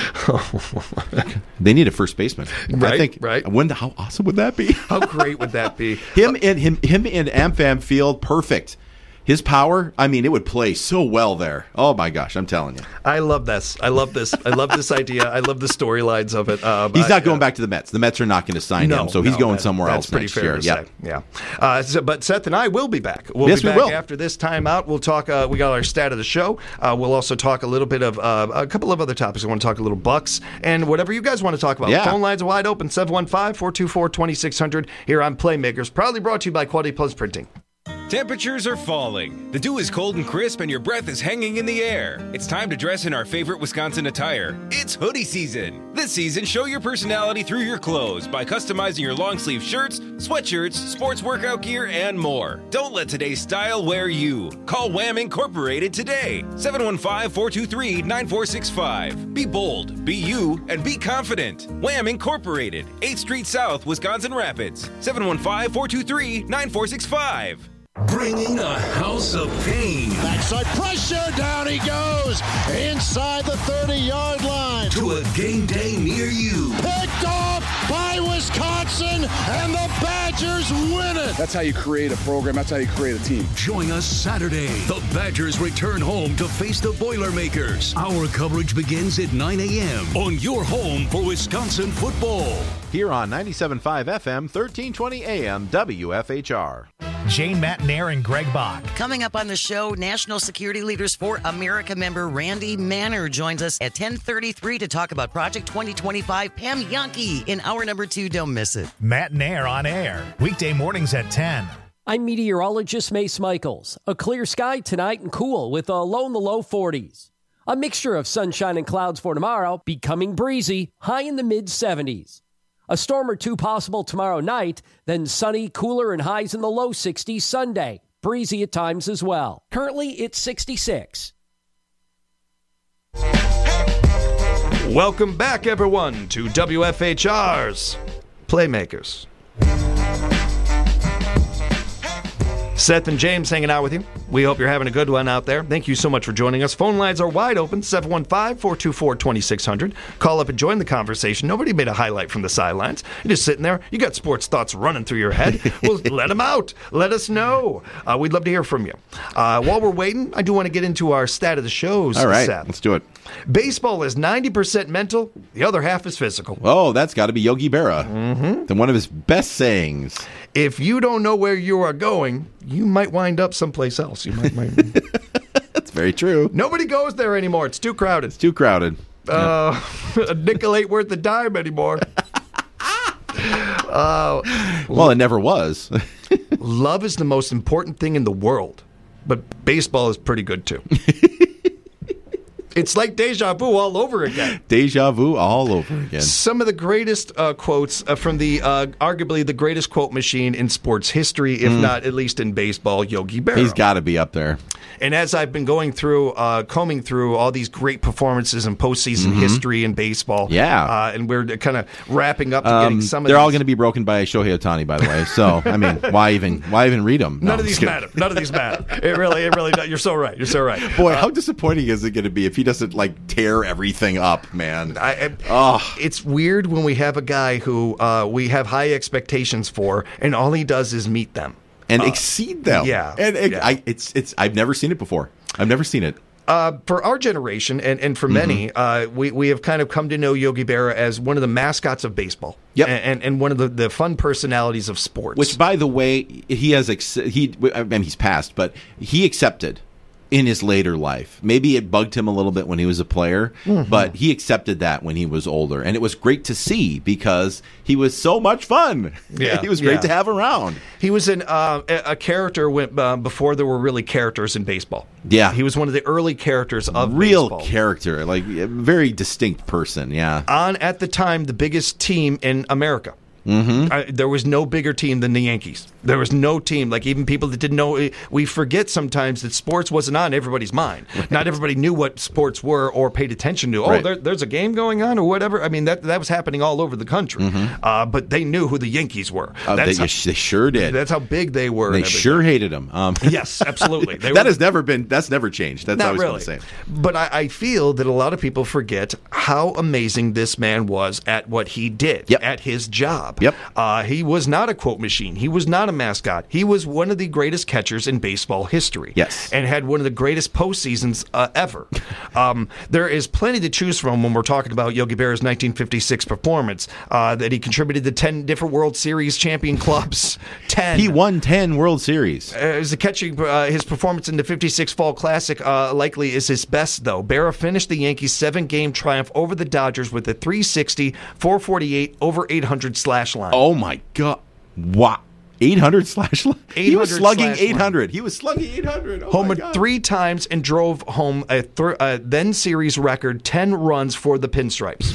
They need a first baseman. Right, I think, right. When, how awesome would that be? How great would that be? him in him him in AmFam Field, perfect. His power, I mean, it would play so well there. Oh my gosh, I'm telling you. I love this. I love this. I love this idea. I love the storylines of it. Um, he's not I, going uh, back to the Mets. The Mets are not going to sign no, him, so he's no, going that, somewhere that's else pretty next fair year. To yeah, say. yeah. Uh, so, but Seth and I will be back. We'll yes, be back we will. after this time out. We'll talk. Uh, we got our stat of the show. Uh, we'll also talk a little bit of uh, a couple of other topics. I want to talk a little Bucks and whatever you guys want to talk about. Yeah. Phone lines are wide open. seven one five, four two four, two six zero zero here on Playmakers. Proudly brought to you by Quality Plus Printing. Temperatures are falling. The dew is cold and crisp, and your breath is hanging in the air. It's time to dress in our favorite Wisconsin attire. It's hoodie season. This season, show your personality through your clothes by customizing your long sleeve shirts, sweatshirts, sports workout gear, and more. Don't let today's style wear you. Call Wham Incorporated today. seven one five, four two three, nine four six five. Be bold, be you, and be confident. Wham Incorporated, eighth Street South, Wisconsin Rapids. seven one five, four two three, nine four six five. Bringing a house of pain. Backside pressure, down he goes, inside the thirty-yard line. To a game day near you. Picked off by Wisconsin, and the Badgers win it. That's how you create a program. That's how you create a team. Join us Saturday. The Badgers return home to face the Boilermakers. Our coverage begins at nine a.m. on your home for Wisconsin football. Here on ninety-seven point five F M, thirteen twenty A M, W F H R. Jane Matnair and Greg Bach. Coming up on the show, National Security Leaders for America member Randy Manner joins us at ten thirty-three to talk about Project twenty twenty-five. Pam Yankee in hour number two. Don't miss it. Matnair on air, weekday mornings at ten. I'm meteorologist Mace Michaels. A clear sky tonight and cool with a low in the low forties. A mixture of sunshine and clouds for tomorrow, becoming breezy, high in the mid seventies. A storm or two possible tomorrow night, then sunny, cooler, and highs in the low sixties Sunday. Breezy at times as well. Currently, it's sixty-six. Welcome back, everyone, to W F H R's Playmakers. Seth and James hanging out with you. We hope you're having a good one out there. Thank you so much for joining us. Phone lines are wide open, seven one five, four two four, two six zero zero. Call up and join the conversation. Nobody made a highlight from the sidelines. You're just sitting there. You got sports thoughts running through your head. Well, let them out. Let us know. Uh, we'd love to hear from you. Uh, while we're waiting, I do want to get into our stat of the shows. All right, Seth. let's do it. Baseball is ninety percent mental. The other half is physical. Oh, that's got to be Yogi Berra. Mm-hmm. Then one of his best sayings. If you don't know where you are going, you might wind up someplace else. You might. might... That's very true. Nobody goes there anymore. It's too crowded. It's too crowded. Uh, a nickel ain't worth a dime anymore. uh, well, it never was. Love is the most important thing in the world, but baseball is pretty good too. It's like deja vu all over again. Deja vu all over again. Some of the greatest uh, quotes uh, from the uh, arguably the greatest quote machine in sports history, if Mm. not at least in baseball, Yogi Berra. He's got to be up there. And as I've been going through, uh, combing through all these great performances in postseason Mhm. history in baseball, Yeah. uh, and we're kind of wrapping up to Um, getting some of they're these. all going to be broken by Shohei Ohtani, by the way. So, I mean, why even why even read them? No, None I'm of these just kidding. matter. None of these matter. It really, it really. You're so right. You're so right. Boy, how disappointing is it going to be if he doesn't like tear everything up, man? I, I, oh. It's weird when we have a guy who uh, we have high expectations for, and all he does is meet them and uh, exceed them. Yeah, and it, yeah. I, it's it's. I've never seen it before. I've never seen it. Uh, for our generation, and, and for many, uh, we, we have kind of come to know Yogi Berra as one of the mascots of baseball. Yep. And, and, and one of the, the fun personalities of sports. Which, by the way, he has ex- he. I mean, he's passed, but he accepted in his later life. Maybe it bugged him a little bit when he was a player, Mhm. but he accepted that when he was older, and it was great to see because he was so much fun. Yeah, he was great yeah. to have around. He was an, uh, a a character when, uh, before there were really characters in baseball. Yeah, He was one of the early characters of real baseball. character, like a very distinct person. Yeah, On, at the time, the biggest team in America. Mm-hmm. Uh, there was no bigger team than the Yankees. There was no team. Like, even people that didn't know, we forget sometimes that sports wasn't on everybody's mind. Not everybody knew what sports were or paid attention to. Oh, Right. there, there's a game going on or whatever. I mean, that that was happening all over the country. Mhm. Uh, but they knew who the Yankees were. Uh, they, That's how, they sure did. that's how big they were. They and everything. sure hated him. Um, Yes, absolutely. They that were- has never been. That's never changed. That's Not always really. what I'm saying. But I, I feel that a lot of people forget how amazing this man was at what he did, at his job. Yep. Uh, he was not a quote machine. He was not a mascot. He was one of the greatest catchers in baseball history. Yes. And had one of the greatest postseasons uh, ever. um, there is plenty to choose from when we're talking about Yogi Berra's nineteen fifty-six performance, uh, that he contributed to ten different World Series champion clubs. ten. He won ten World Series. Uh, as a catching, uh, his performance in the fifty-six Fall Classic uh, likely is his best, though. Berra finished the Yankees' seven-game triumph over the Dodgers with a three sixty, four forty-eight, over eight hundred slash line. Oh my God! Wow, eight hundred slash line. He was eight hundred slugging slash eight hundred. He was slugging eight hundred. Oh my Homered God. three times and drove home a th- uh, then series record ten runs for the Pinstripes.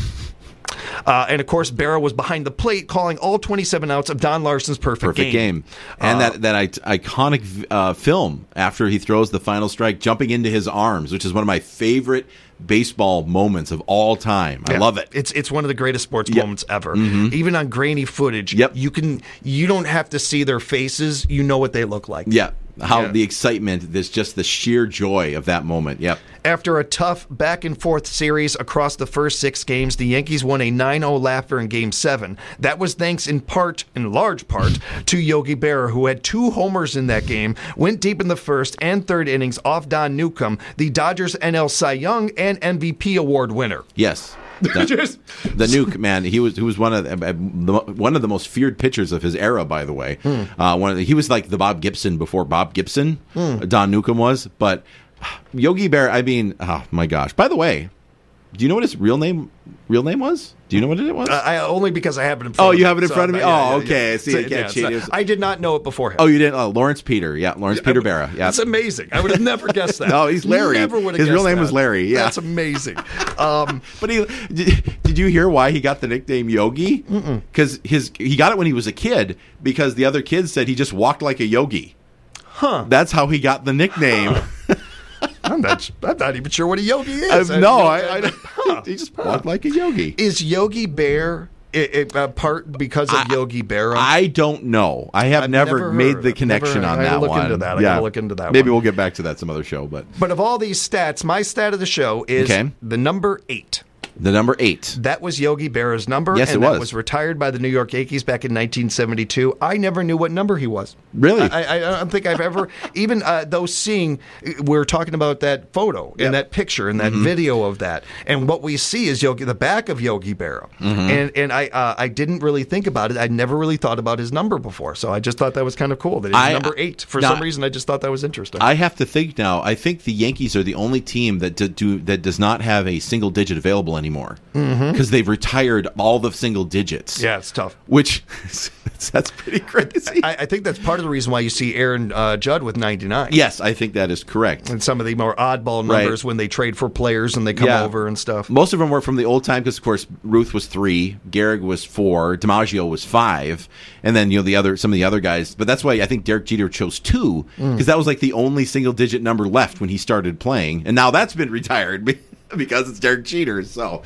Uh, and of course, Berra was behind the plate, calling all twenty-seven outs of Don Larson's perfect, Perfect game, and Uh, that that I- iconic uh, film after he throws the final strike, jumping into his arms, which is one of my favorite baseball moments of all time. I Yeah. love it. It's it's one of the greatest sports Yep. moments ever. Mhm. Even on grainy footage, Yep. you can you don't have to see their faces. You know what they look like. Yeah, how Yeah. the excitement, there's just the sheer joy of that moment. Yep. After a tough back and forth series across the first six games, the Yankees won a nine oh laughter in Game Seven. That was thanks in part, in large part, to Yogi Berra, who had two homers in that game, went deep in the first and third innings off Don Newcomb, the Dodgers N L Cy Young and M V P award winner. Yes. The, the nuke man, he was he was one of the, uh, the one of the most feared pitchers of his era. By the way, Hmm. uh, one of the, he was like the Bob Gibson before Bob Gibson. Hmm. Don Newcomb was, but Yogi Berra. I mean, oh my gosh! By the way, do you know what his real name real name was? Do you know what it was? Uh, I, only because I have it in front Oh, of me. you have it in So, front of me? yeah, yeah, Oh, yeah. okay. See, So, I can't yeah, cheat. so It was- I did not know it beforehand. Oh, you didn't? Oh, Lawrence Peter. Yeah, Lawrence Peter Berra. Yeah, That's amazing. I would have never guessed that. No, he's Larry. Never would have His real guessed name was that. Larry, yeah. That's amazing. Um, but he did, did you hear why he got the nickname Yogi? Because his he got it when he was a kid because the other kids said he just walked like a yogi. Huh. That's how he got the nickname. I'm not. I'm not even sure what a yogi Uh, is. no, I, I, I, he just walked like a yogi. Is Yogi Bear it, it, uh, part because of I, Yogi Berra? I don't know. I have never, never made the connection never, on I that look one. Into that. I yeah. gotta look into that Maybe one. we'll get back to that some other show. But but of all these stats, my stat of the show is okay. the number eight. The number eight. That was Yogi Berra's number. Yes, and it was. That was retired by the New York Yankees back in nineteen seventy-two. I never knew what number he was. Really? I, I, I don't think I've ever, even uh, though seeing, we're talking about that photo and yep. that picture and that mm-hmm. video of that. And what we see is Yogi, the back of Yogi Berra. Mm-hmm. And and I uh, I didn't really think about it. I never really thought about his number before. So I just thought that was kind of cool. That he's I, number eight. For now, some reason, I just thought that was interesting. I have to think now. I think the Yankees are the only team that do, do that does not have a single digit available anymore. Mm-hmm. Because they've retired all the single digits. Yeah, it's tough. Which, that's pretty crazy. I, I think that's part of the reason why you see Aaron uh, Judd with ninety-nine. Yes, I think that is correct. And some of the more oddball numbers right. when they trade for players and they come yeah. over and stuff. Most of them were from the old time because, of course, Ruth was three, Gehrig was four, DiMaggio was five, and then you know the other some of the other guys. But that's why I think Derek Jeter chose two because mm. that was like the only single digit number left when he started playing, and now that's been retired because it's Derek Jeter. So.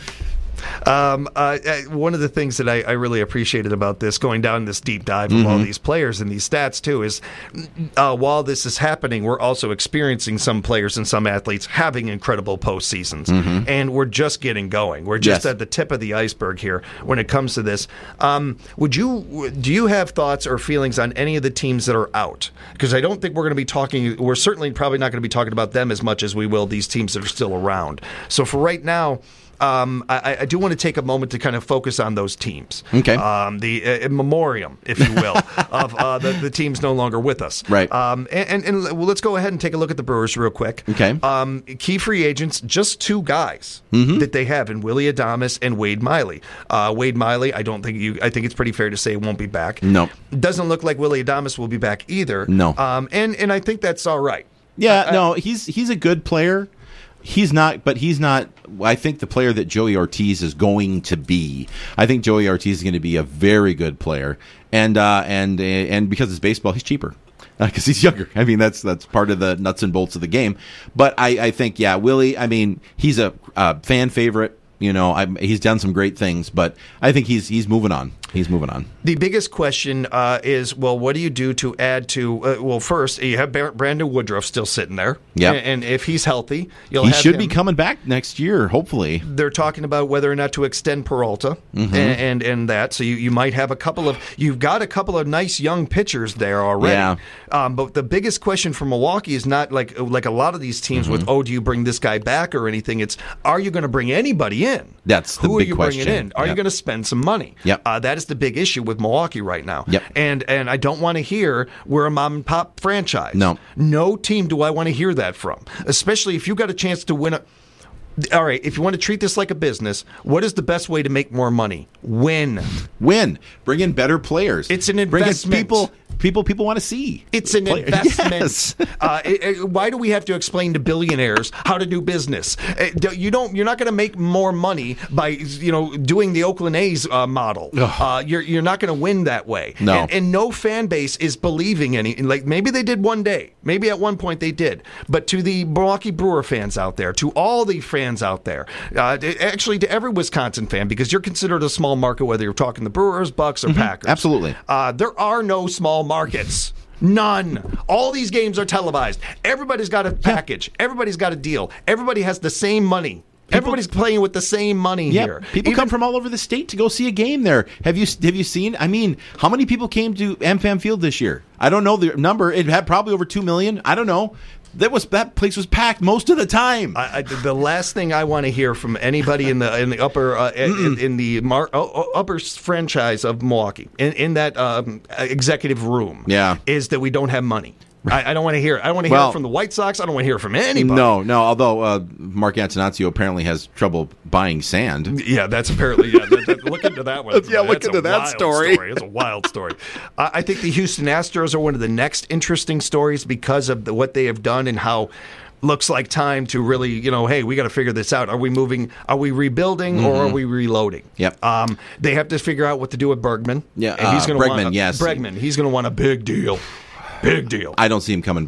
Um, uh, one of the things that I, I really appreciated about this, going down this deep dive of mm-hmm. all these players and these stats too, is uh, while this is happening, we're also experiencing some players and some athletes having incredible postseasons, mm-hmm. and we're just getting going. We're just yes. at the tip of the iceberg here when it comes to this. Um, would you do you have thoughts or feelings on any of the teams that are out? Because I don't think we're going to be talking. We're certainly probably not going to be talking about them as much as we will these teams that are still around. So for right now. Um, I, I do want to take a moment to kind of focus on those teams. Okay. Um, the uh, memoriam, if you will, of uh, the, the teams no longer with us. Right. Um, and and, and well, let's go ahead and take a look at the Brewers real quick. Okay. Um, key free agents, just two guys mm-hmm. that they have in Willie Adames and Wade Miley. Uh, Wade Miley, I don't think you. I think it's pretty fair to say won't be back. No. Doesn't look like Willie Adames will be back either. No. Um, and and I think that's all right. Yeah. I, no. He's he's a good player. He's not, but he's not, I think, the player that Joey Ortiz is going to be. I think Joey Ortiz is going to be a very good player. And uh, and and because it's baseball, he's cheaper. Because uh, he's younger. I mean, that's that's part of the nuts and bolts of the game. But I, I think, yeah, Willie, I mean, he's a uh, fan favorite. You know, I, he's done some great things, but I think he's he's moving on. He's moving on. The biggest question uh, is, well, what do you do to add to? Uh, well, first you have Brandon Woodruff still sitting there. Yeah, and, and if he's healthy, you'll he have should him. be coming back next year. Hopefully, they're talking about whether or not to extend Peralta mm-hmm. and, and and that. So you, you might have a couple of you've got a couple of nice young pitchers there already. Yeah. Um, but the biggest question for Milwaukee is not like like a lot of these teams mm-hmm. with oh, do you bring this guy back or anything? It's are you going to bring anybody in? That's the Who big are you question. bringing in? Are yep. you going to spend some money? Yep. Uh, that is the big issue with Milwaukee right now. Yep. And and I don't want to hear we're a mom and pop franchise. No. No team do I want to hear that from, especially if you got a chance to win a. All right, if you want to treat this like a business, what is the best way to make more money? Win. Win. Bring in better players. It's an Bring investment. in people people people want to see. It's an Play- investment. Yes. uh, it, it, why do we have to explain to billionaires how to do business? Uh, you don't. You're not going to make more money by you know doing the Oakland A's uh, model. Uh, you're you're not going to win that way. No. And, and no fan base is believing any. Like maybe they did one day. Maybe at one point they did. But to the Milwaukee Brewer fans out there, to all the fans out there, uh, actually to every Wisconsin fan, because you're considered a small market, whether you're talking the Brewers, Bucks, or mm-hmm. Packers. Absolutely. Uh, there are no small markets. None. All these games are televised. Everybody's got a package. Everybody's got a deal. Everybody has the same money. People, Everybody's playing with the same money yep. here. People Even, come from all over the state to go see a game there. Have you have you seen? I mean, how many people came to AmFam Field this year? I don't know the number. It had probably over two million. I don't know. That was that place was packed most of the time. I, I, the last thing I want to hear from anybody in the in the upper uh, in, in the mar, uh, upper franchise of Milwaukee in in that um, executive room, yeah. is that we don't have money. I, I don't want to hear. I don't want to hear well, it from the White Sox. I don't want to hear it from anybody. No, no. Although uh, Mark Antonaccio apparently has trouble buying sand. Yeah, that's apparently. Yeah, that, that, look into that one. yeah, look into that story. story. It's a wild story. uh, I think the Houston Astros are one of the next interesting stories because of the, what they have done and how. Looks like time to really, you know, hey, we got to figure this out. Are we moving? Are we rebuilding mm-hmm. or are we reloading? Yep. Um, they have to figure out what to do with Bergman. Yeah, and he's uh, going to Bregman. want a, yes, Bregman. He's going to want a big deal. Big deal. I don't see him coming back.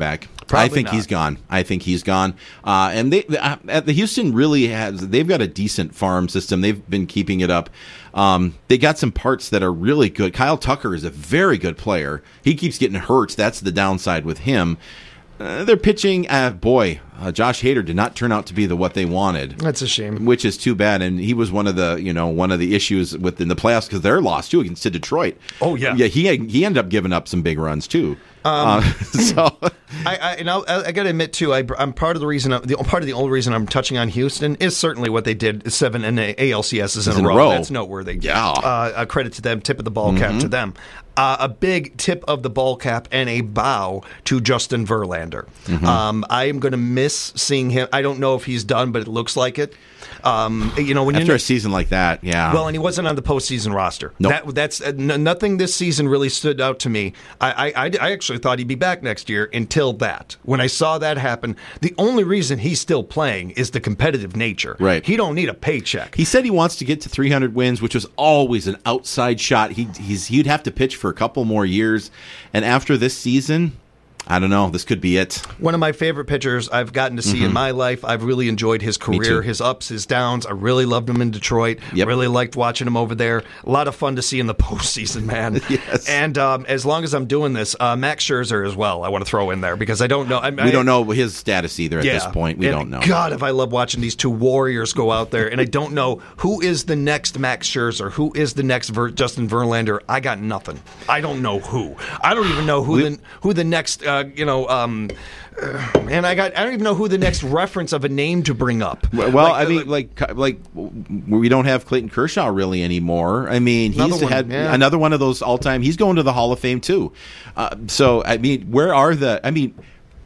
Probably I think not. he's gone. I think he's gone. Uh, and they, uh, the Houston really has. They've got a decent farm system. They've been keeping it up. Um, they got some parts that are really good. Kyle Tucker is a very good player. He keeps getting hurt. That's the downside with him. Uh, they're pitching. Uh, boy, uh, Josh Hader did not turn out to be the what they wanted. That's a shame. Which is too bad. And he was one of the you know one of the issues within the playoffs because they're lost too against Detroit. Oh yeah, yeah. He he ended up giving up some big runs too. Um, uh, so I, I and I'll, I got to admit too, I, I'm part of the reason. The part of the only reason I'm touching on Houston is certainly what they did seven N A L C S's in, in a a row. row. That's noteworthy. Yeah, uh, a credit to them. Tip of the ball cap Mm-hmm. to them. Uh, a big tip of the ball cap and a bow to Justin Verlander. Mm-hmm. Um, I am going to miss seeing him. I don't know if he's done, but it looks like it. Um, you know, when after you're a season like that, yeah. Well, and he wasn't on the postseason roster. Nope. That, that's uh, n- nothing this season really stood out to me. I, I, I actually thought he'd be back next year until that. When I saw that happen, the only reason he's still playing is the competitive nature. Right. He don't need a paycheck. He said he wants to get to three hundred wins, which was always an outside shot. He, he's he'd have to pitch for a couple more years, and after this season, I don't know. This could be it. One of my favorite pitchers I've gotten to see Mhm. in my life. I've really enjoyed his Me too. career, his ups, his downs. I really loved him in Detroit. Yep. Really liked watching him over there. A lot of fun to see in the postseason, man. Yes. And um, as long as I'm doing this, uh, Max Scherzer as well, I want to throw in there because I don't know. I, We I, don't know his status either at Yeah. this point. We And don't know. God, if I love watching these two warriors go out there, and I don't know who is the next Max Scherzer, who is the next Ver- Justin Verlander. I got nothing. I don't know who. I don't even know who We- the who the next uh, you know. Um, uh, man, I got. I don't even know who the next reference of a name to bring up. Well, Like, I mean, like, like we don't have Clayton Kershaw really anymore. I mean, he's Another one, had yeah. another one of those all time. He's going to the Hall of Fame too. Uh, so, I mean, where are the? I mean,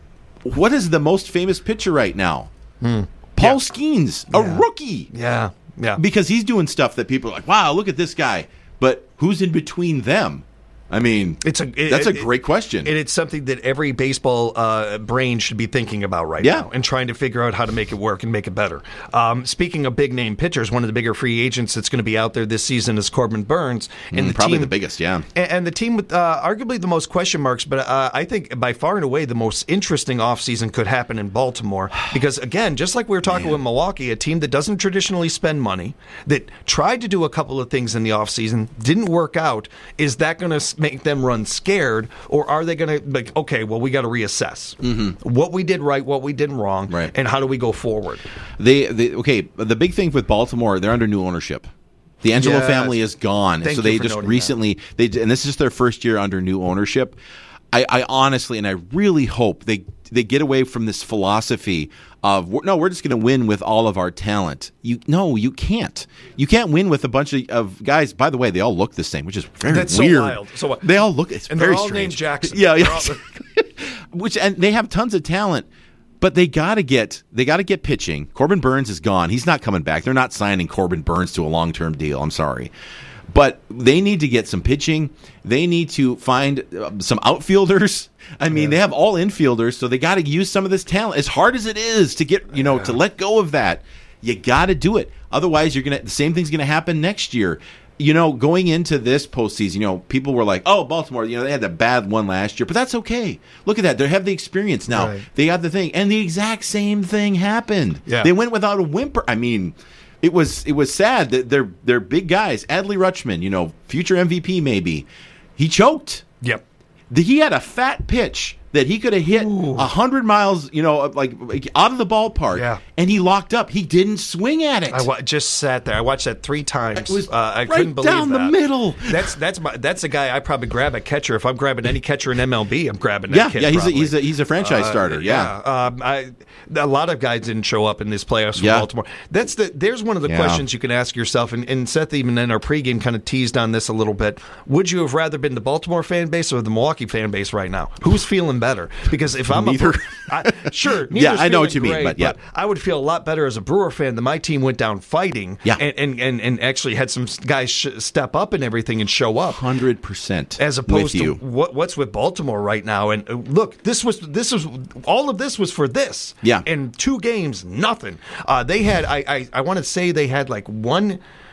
what is the most famous pitcher right now? Hmm. Paul Skeens, a rookie. Yeah, yeah. Because he's doing stuff that people are like, wow, look at this guy. But who's in between them? I mean, It's a it, that's a it- great question. and it's something that every baseball uh, brain should be thinking about right Yeah. now and trying to figure out how to make it work and make it better. Um, speaking of big name pitchers, one of the bigger free agents that's going to be out there this season is Corbin Burns, and Mm, the probably team, the biggest, yeah. and, and the team with uh, arguably the most question marks, but uh, I think by far and away the most interesting offseason could happen in Baltimore because, again, just like we were talking with Milwaukee, a team that doesn't traditionally spend money, that tried to do a couple of things in the offseason, didn't work out, is that going to make them run scared, or are they going to, like, okay, well, we got to reassess Mm-hmm. what we did right, what we did wrong, Right. and how do we go forward? They, they okay. The big thing with Baltimore, they're under new ownership. The Angelo Yes. family is gone, Thank so you they for just noting recently they and this is just their first year under new ownership. I, I honestly and I really hope they they get away from this philosophy of no, we're just going to win with all of our talent. You no, you can't. You can't win with a bunch of, of guys. By the way, they all look the same, which is very That's weird. so wild. So what? They all look. It's and very they're all strange. named Jackson. Yeah, They're yeah. all- Which and they have tons of talent, but they got to get they got to get pitching. Corbin Burns is gone. He's not coming back. They're not signing Corbin Burns to a long term deal. I'm sorry, but they need to get some pitching. They need to find uh, some outfielders. I mean, they have all infielders, so they got to use some of this talent. As hard as it is to get you know to let go of that, you got to do it. Otherwise, you're gonna the same thing's gonna happen next year. You know, going into this postseason, you know, people were like, "Oh, Baltimore, you know, they had that bad one last year, but that's okay. Look at that; they have the experience now. Right. They have the thing, and the exact same thing happened. Yeah. They went without a whimper. I mean, it was it was sad that they're they're big guys. Adley Rutschman, you know, future M V P maybe, he choked. Yep. The, he had a fat pitch that he could have hit a hundred miles, you know, like like out of the ballpark, Yeah. and he locked up. He didn't swing at it. I wa- just sat there. I watched that three times. It was uh, I right couldn't believe down the that. middle. That's that's my that's a guy I probably grab at catcher. If I'm grabbing any catcher in M L B, I'm grabbing that Yeah, kid. yeah, he's a, probably. he's a he's a franchise Uh, starter. Yeah. Um, I, a lot of guys didn't show up in this playoffs for Yeah. Baltimore. That's the. There's one of the Yeah. questions you can ask yourself, and, and Seth even in our pregame kind of teased on this a little bit. Would you have rather been the Baltimore fan base or the Milwaukee fan base right now? Who's feeling better? Because if I'm Neither. a I, sure, Yeah, neither's I know what feeling you mean, great, but yeah. I would feel a lot better as a Brewer fan that my team went down fighting, Yeah. and, and, and, and actually had some guys sh- step up and everything and show up. Hundred percent. As opposed with to you. what, what's with Baltimore right now, and uh, look, this was this was all of this was for this. Yeah. In two games, nothing. Uh, they had I I, I want to say they had like one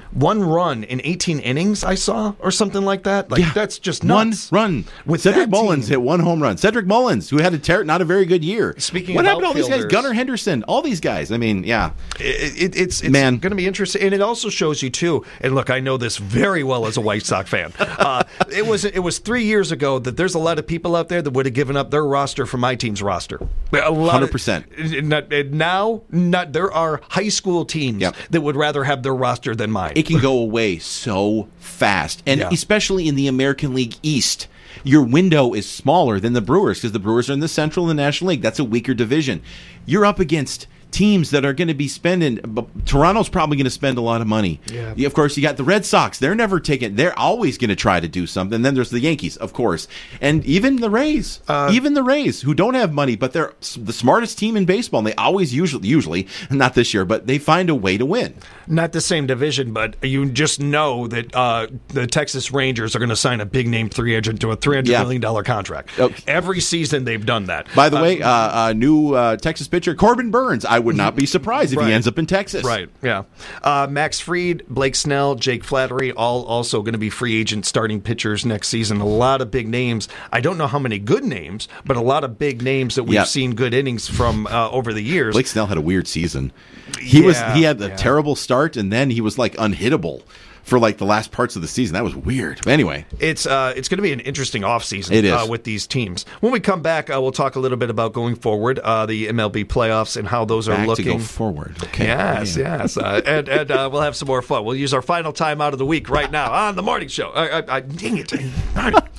one run in eighteen innings, I saw, or something like that. Like, Yeah. that's just nuts. One run. With Cedric that Mullins team. hit one home run. Cedric Mullins, who had a ter- not a very good year. Speaking what of happened to all these guys? outfielders- Gunnar Henderson, all these guys. I mean, yeah. It, it, it's it's Man. going to be interesting, and it also shows you too. And look, I know this very well as a White Sox fan. Uh, it was it was three years ago that there's a lot of people out there that would have given up their roster for my team's roster. A lot one hundred percent. Of, not, now, not there are high school teams Yep. that would rather have their roster than mine. It can go away so fast, and Yeah. especially in the American League East. Your window is smaller than the Brewers because the Brewers are in the Central and the National League. That's a weaker division. You're up against teams that are going to be spending. But Toronto's probably going to spend a lot of money. Yeah. You- Of course, you got the Red Sox. They're never taking. They're always going to try to do something. Then there's the Yankees, of course, and even the Rays. Uh, even the Rays, who don't have money, but they're s- the smartest team in baseball. And they always usually, usually, not this year, but they find a way to win. Not the same division, but you just know that uh, the Texas Rangers are going to sign a big name three hundred to a three hundred Yeah. million dollar contract. Oh. Every season they've done that. By the Uh, way, uh, uh, new uh, Texas pitcher Corbin Burns. I would not be surprised if Right. he ends up in Texas. Right, yeah. Uh, Max Fried, Blake Snell, Jake Flattery, all also going to be free agent starting pitchers next season. A lot of big names. I don't know how many good names, but a lot of big names that we've Yep. seen good innings from uh, over the years. Blake Snell had a weird season. He was Yeah, he had a yeah. terrible start, and then he was like unhittable for like the last parts of the season. That was weird. But anyway, It's uh, it's going to be an interesting offseason It is. uh, with these teams. When we come back, uh, we'll talk a little bit about going forward, uh, the M L B playoffs and how those are back to looking. go forward. Okay. Yes, Yeah. yes. Uh, and and uh, we'll have some more fun. We'll use our final time out of the week right now on the morning show. I, I, I, dang it. Darn it.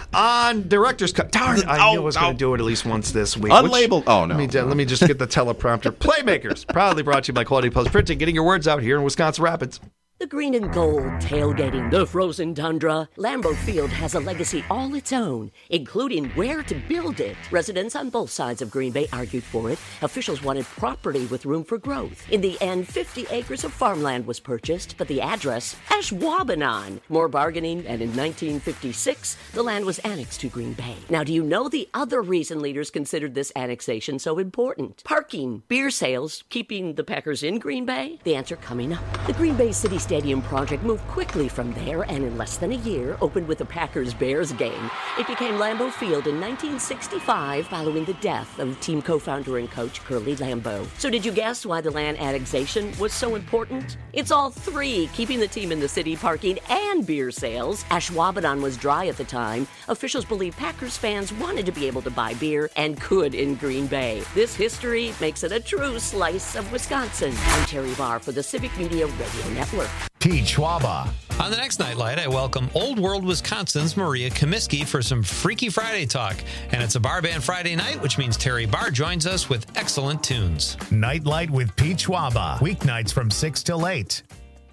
On Director's Cut. Darn it. I knew I was going to do it at least once this week. Unlabeled. Oh, no. Let me, let me just get the teleprompter. Playmakers, proudly brought to you by Quality Post Printing, getting your words out here in Wisconsin Rapids. The green and gold, tailgating the frozen tundra, Lambeau Field has a legacy all its own, including where to build it. Residents on both sides of Green Bay argued for it. Officials wanted property with room for growth. In the end, fifty acres of farmland was purchased, but the address, Ashwaubenon. More bargaining, and in nineteen fifty-six, the land was annexed to Green Bay. Now, do you know the other reason leaders considered this annexation so important? Parking, beer sales, keeping the Packers in Green Bay? The answer coming up. The Green Bay City Stadium project moved quickly from there and in less than a year opened with a Packers-Bears game. It became Lambeau Field in nineteen sixty-five following the death of team co-founder and coach Curly Lambeau. So did you guess why the land annexation was so important? It's all three, keeping the team in the city, parking, and beer sales. Ashwaubenon was dry at the time. Officials believe Packers fans wanted to be able to buy beer and could in Green Bay. This history makes it a true slice of Wisconsin. I'm Terry Barr for the Civic Media Radio Network. Pete Schwaba. On the next Nightlight, I welcome Old World Wisconsin's Maria Comiskey for some Freaky Friday talk. And it's a bar band Friday night, which means Terry Barr joins us with excellent tunes. Nightlight with Pete Schwaba. Weeknights from six till eight.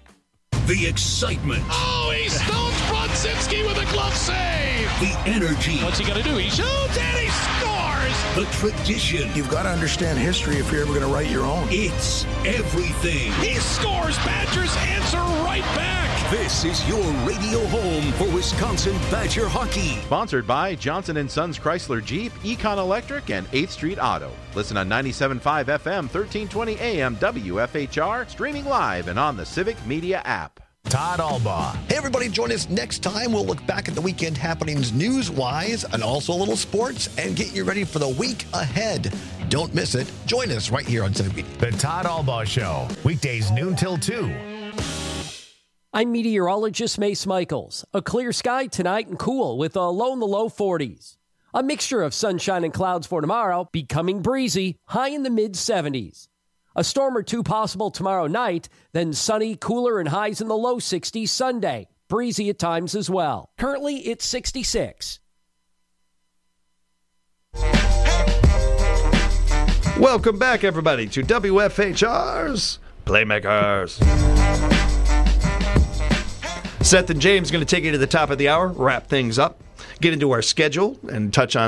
The excitement. Oh, he stones Brodzinski with a glove save. The energy. What's he going to do? He shoots and he scores. The tradition. You've got to understand history if you're ever going to write your own. It's everything. He scores. Badgers answer right back. This is your radio home for Wisconsin Badger hockey. Sponsored by Johnson and Sons Chrysler Jeep, Econ Electric, and eighth Street Auto. Listen on ninety-seven point five F M, thirteen twenty A M, W F H R, streaming live and on the Civic Media app. Todd Albaugh. Hey, everybody, join us next time. We'll look back at the weekend happenings news-wise and also a little sports and get you ready for the week ahead. Don't miss it. Join us right here on Civic Media. The Todd Albaugh Show. Weekdays noon till two. I'm meteorologist Mace Michaels. A clear sky tonight and cool with a low in the low forties. A mixture of sunshine and clouds for tomorrow, becoming breezy, high in the mid seventies. A storm or two possible tomorrow night, then sunny, cooler, and highs in the low sixties Sunday. Breezy at times as well. Currently, it's sixty-six. Welcome back, everybody, to W F H R's Playmakers. Seth and James going to take you to the top of the hour, wrap things up, get into our schedule, and touch on that.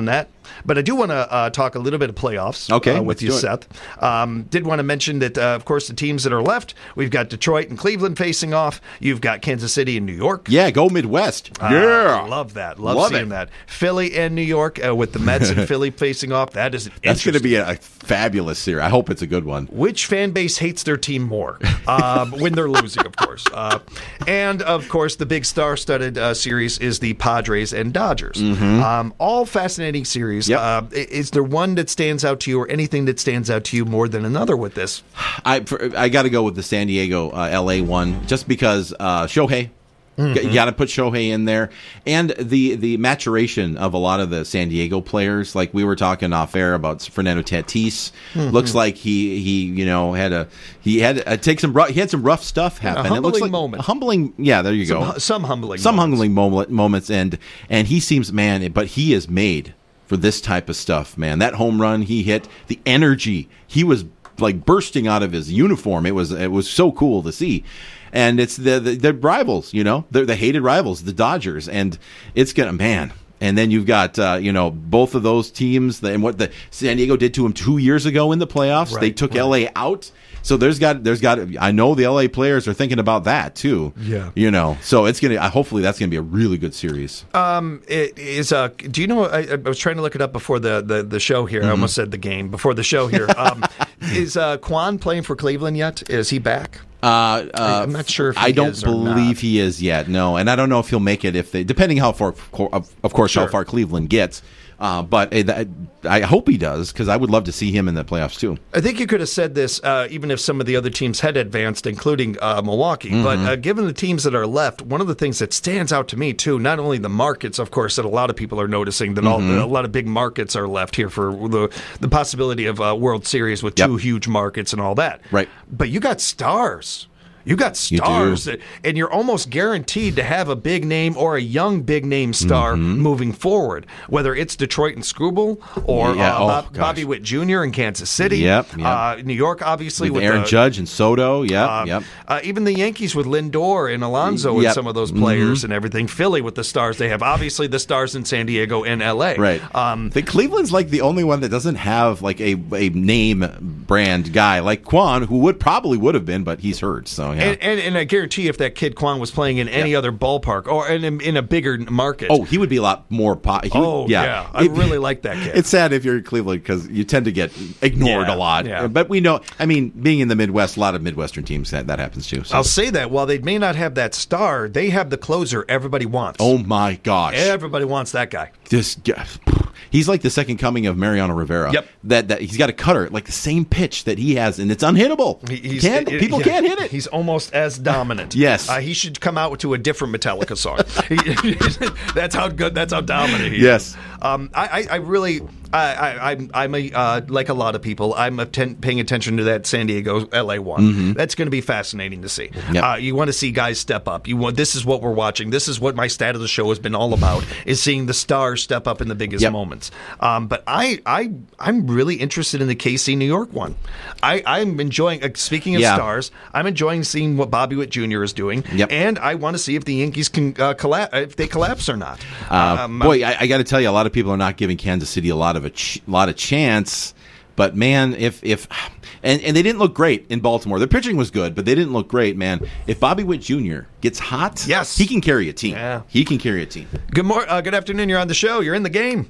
but I do want to uh, talk a little bit of playoffs okay, uh, with you, Seth. Um, did want to mention that, uh, of course, the teams that are left, we've got Detroit and Cleveland facing off. You've got Kansas City and New York. Yeah, go Midwest. Uh, yeah. Love that. Love, love seeing it. that. Philly and New York uh, with the Mets and Philly facing off. That is That's going to be a, a fabulous series. I hope it's a good one. Which fan base hates their team more? Uh, when they're losing, of course. Uh, and, of course, the big star-studded uh, series is the Padres and Dodgers. Mm-hmm. Um, all fascinating series. Yep. Uh, is there one that stands out to you or anything that stands out to you more than another with this? I, I got to go with the San Diego uh, L A one just because uh, Shohei. Mm-hmm. You got to put Shohei in there, and the the maturation of a lot of the San Diego players. Like we were talking off air about Fernando Tatis. Mm-hmm. Looks like he he you know had a he had uh, take some he had some rough stuff happen. A humbling it looks like moment. A humbling, yeah. There you some, go. Some humbling. Some moments. humbling moment, moments, and and he seems man, but he is made for this type of stuff, man. That home run he hit, the energy, he was like bursting out of his uniform. It was it was so cool to see. And it's the, the, the rivals, you know, they're the hated rivals, the Dodgers. And it's going to, man. And then you've got, uh, you know, both of those teams and what the San Diego did to them two years ago in the playoffs. Right, they took right. L A out. So there's got, there's got, I know the L A players are thinking about that too. Yeah. You know, so it's going to, hopefully that's going to be a really good series. Um, it is, uh, do you know, I, I was trying to look it up before the, the, the show here. Mm-hmm. I almost said the game before the show here. Um, is uh, Kwan playing for Cleveland yet? Is he back? Uh, uh, I'm not sure if he I don't is or believe not. he is yet. No, and I don't know if he'll make it if they, depending how far, of of course, Sure. how far Cleveland gets. Uh, but I, I hope he does because I would love to see him in the playoffs too. I think you could have said this uh, even if some of the other teams had advanced, including uh, Milwaukee. Mm-hmm. But uh, given the teams that are left, one of the things that stands out to me too, not only the markets, of course, that a lot of people are noticing that Mm-hmm. all, a lot of big markets are left here for the the possibility of a World Series with Yep. two huge markets and all that. Right. But you got stars. You got You do. stars, and you're almost guaranteed to have a big name or a young big name star Mm-hmm. moving forward, whether it's Detroit and Scrubble or Yeah, uh, oh, Bob, gosh. Bobby Witt Junior in Kansas City. Yep, yep. Uh, New York, obviously, With, with Aaron the, Judge and Soto. Yep, uh, yep. Uh, even the Yankees with Lindor and Alonso and Yep. some of those players Mhm. and everything. Philly with the stars they have. Obviously, the stars in San Diego and L A. Right. Um, I think Cleveland's like the only one that doesn't have like a, a name brand guy like Quan, who would probably would have been, but he's hurt. So yeah. and, and, and I guarantee if that kid Kwan was playing in any other ballpark or in, in a bigger market. Oh, he would be a lot more. Po- he would- Oh, yeah. I It- really like that kid. It's sad if you're in Cleveland because you tend to get ignored Yeah, a lot. yeah. But we know, I mean, being in the Midwest, a lot of Midwestern teams that, that happens too. So. I'll say that while they may not have that star, they have the closer everybody wants. Oh my gosh! Everybody wants that guy. This guy, he's like the second coming of Mariano Rivera. Yep. That that he's got a cutter like the same pitch that he has, and it's unhittable. He- he's- Can't- it- people yeah, can't hit it. He's almost as dominant. Yes. uh, he should come out to a different Metallica song. That's how good. That's how dominant he Yes. is. Um, I, I, I really, I, I, I'm, I'm a uh, like a lot of people. I'm atten- paying attention to that San Diego L A one. Mhm. That's going to be fascinating to see. Yep. Uh, you want to see guys step up. You want. This is what we're watching. This is what my stat of the show has been all about: is seeing the stars step up in the biggest Yep. moments. Um, but I, I, I'm really interested in the K C New York one. I, I'm enjoying. Uh, speaking of Yeah. stars, I'm enjoying seeing what Bobby Witt Junior is doing, Yep. and I want to see if the Yankees can uh, collapse, if they collapse or not. Uh, Um, boy, I, I got to tell you, a lot of people are not giving Kansas City a lot of a ch- lot of chance. But man, if if and, and they didn't look great in Baltimore. Their pitching was good, but they didn't look great, man. If Bobby Witt Junior gets hot, yes, he can carry a team. Yeah. He can carry a team. Good morning. Uh, good afternoon. You're on the show. You're in the game.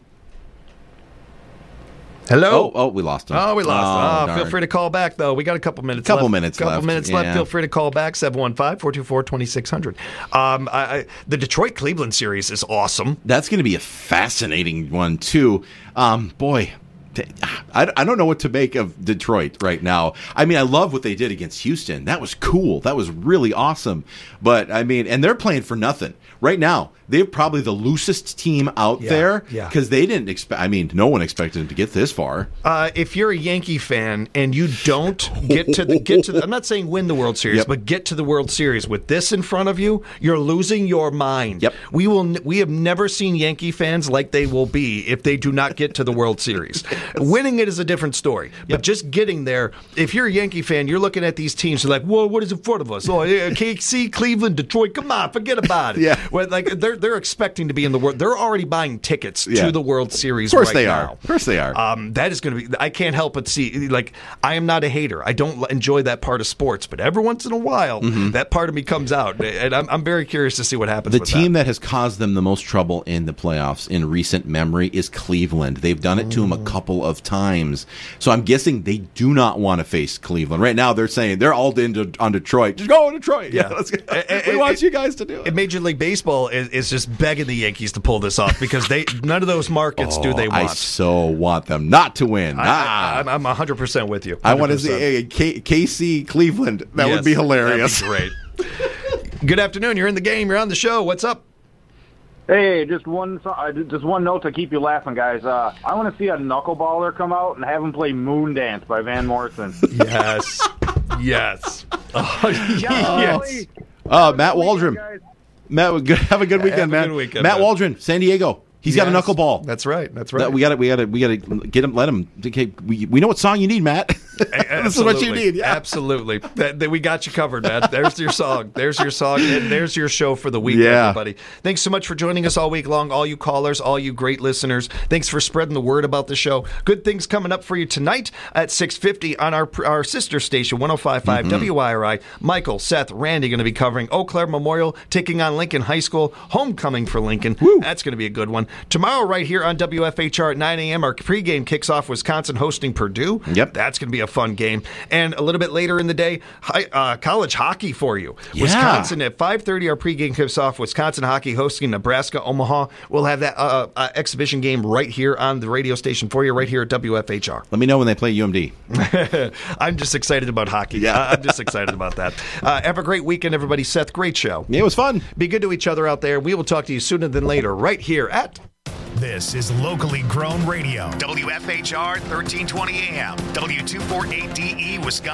Hello. Oh, oh, we lost him. Oh, we lost. Oh, Oh, feel darn. free to call back, though. We got a couple minutes Couple left. minutes couple left. minutes left. Yeah. Feel free to call back, seven one five, four two four, two six zero zero. Um, I, I, the Detroit-Cleveland series is awesome. That's going to be a fascinating one, too. Um, boy, I, I don't know what to make of Detroit right now. I mean, I love what they did against Houston. That was cool. That was really awesome. But, I mean, and they're playing for nothing. Right now, they're probably the loosest team out Yeah, there yeah. because they didn't expect, I mean, no one expected them to get this far. Uh, if you're a Yankee fan and you don't get to the, get to the, I'm not saying win the World Series, Yep. but get to the World Series with this in front of you, you're losing your mind. Yep. We will. We have never seen Yankee fans like they will be if they do not get to the World Series. Winning it is a different story. But yep. just getting there, if you're a Yankee fan, you're looking at these teams, you're like, whoa, what is in front of us? Oh, yeah, K C, Cleveland, Detroit, come on, forget about it. yeah. Well, like they're they're expecting to be in the World. They're already buying tickets yeah. to the World Series. Of course right they now. are. Of course they are. Um, that is going to be. I can't help but see. Like, I am not a hater. I don't enjoy that part of sports, but every once in a while, mm-hmm. that part of me comes out, and I'm, I'm very curious to see what happens. The with team that. that has caused them the most trouble in the playoffs in recent memory is Cleveland. They've done it to them a couple of times, so I'm guessing they do not want to face Cleveland right now. They're saying they're all in on Detroit. Just go on Detroit. Yeah, let's go. It, we it, want it, you guys to do it. Major League Baseball is, is just begging the Yankees to pull this off because they none of those markets oh, do they want. I so want them not to win. I, ah. I, I'm, I'm one hundred percent with you. one hundred percent. I want to see a K- KC Cleveland. That yes, would be hilarious. That'd be great. Good afternoon. You're in the game. You're on the show. What's up? Hey, just one just one note to keep you laughing, guys. Uh, I want to see a knuckleballer come out and have him play Moon Dance by Van Morrison. Yes. yes. Oh, yes. Uh, Matt Waldron. Matt, have a good weekend, have man. A good weekend, Matt man. Waldron, San Diego. He's yes. got a knuckleball. That's right. That's right. That, we got to. We got to. We got to get him. Let him. Okay, we, we know what song you need, Matt. This is what you need. Yeah. Absolutely. That, that we got you covered, Matt. There's your song. There's your song. And there's your show for the week, yeah. everybody. Thanks so much for joining us all week long, all you callers, all you great listeners. Thanks for spreading the word about the show. Good things coming up for you tonight at six fifty on our our sister station, one oh five point five mm-hmm. W I R I. Michael, Seth, Randy going to be covering Eau Claire Memorial, taking on Lincoln High School, homecoming for Lincoln. Woo. That's going to be a good one. Tomorrow, right here on W F H R at nine a.m., our pregame kicks off Wisconsin hosting Purdue. Yep. That's going to be a fun game. And a little bit later in the day, high, uh, college hockey for you. Yeah. Wisconsin at five thirty, our pregame kicks off. Wisconsin hockey hosting Nebraska, Omaha. We'll have that uh, uh, exhibition game right here on the radio station for you, right here at W F H R. Let me know when they play U M D. I'm just excited about hockey. Yeah. uh, I'm just excited about that. Uh, have a great weekend, everybody. Seth, great show. Yeah, it was fun. Be good to each other out there. We will talk to you sooner than later, right here at... This is locally grown radio. W F H R, thirteen twenty A M, W two forty-eight D E, Wisconsin.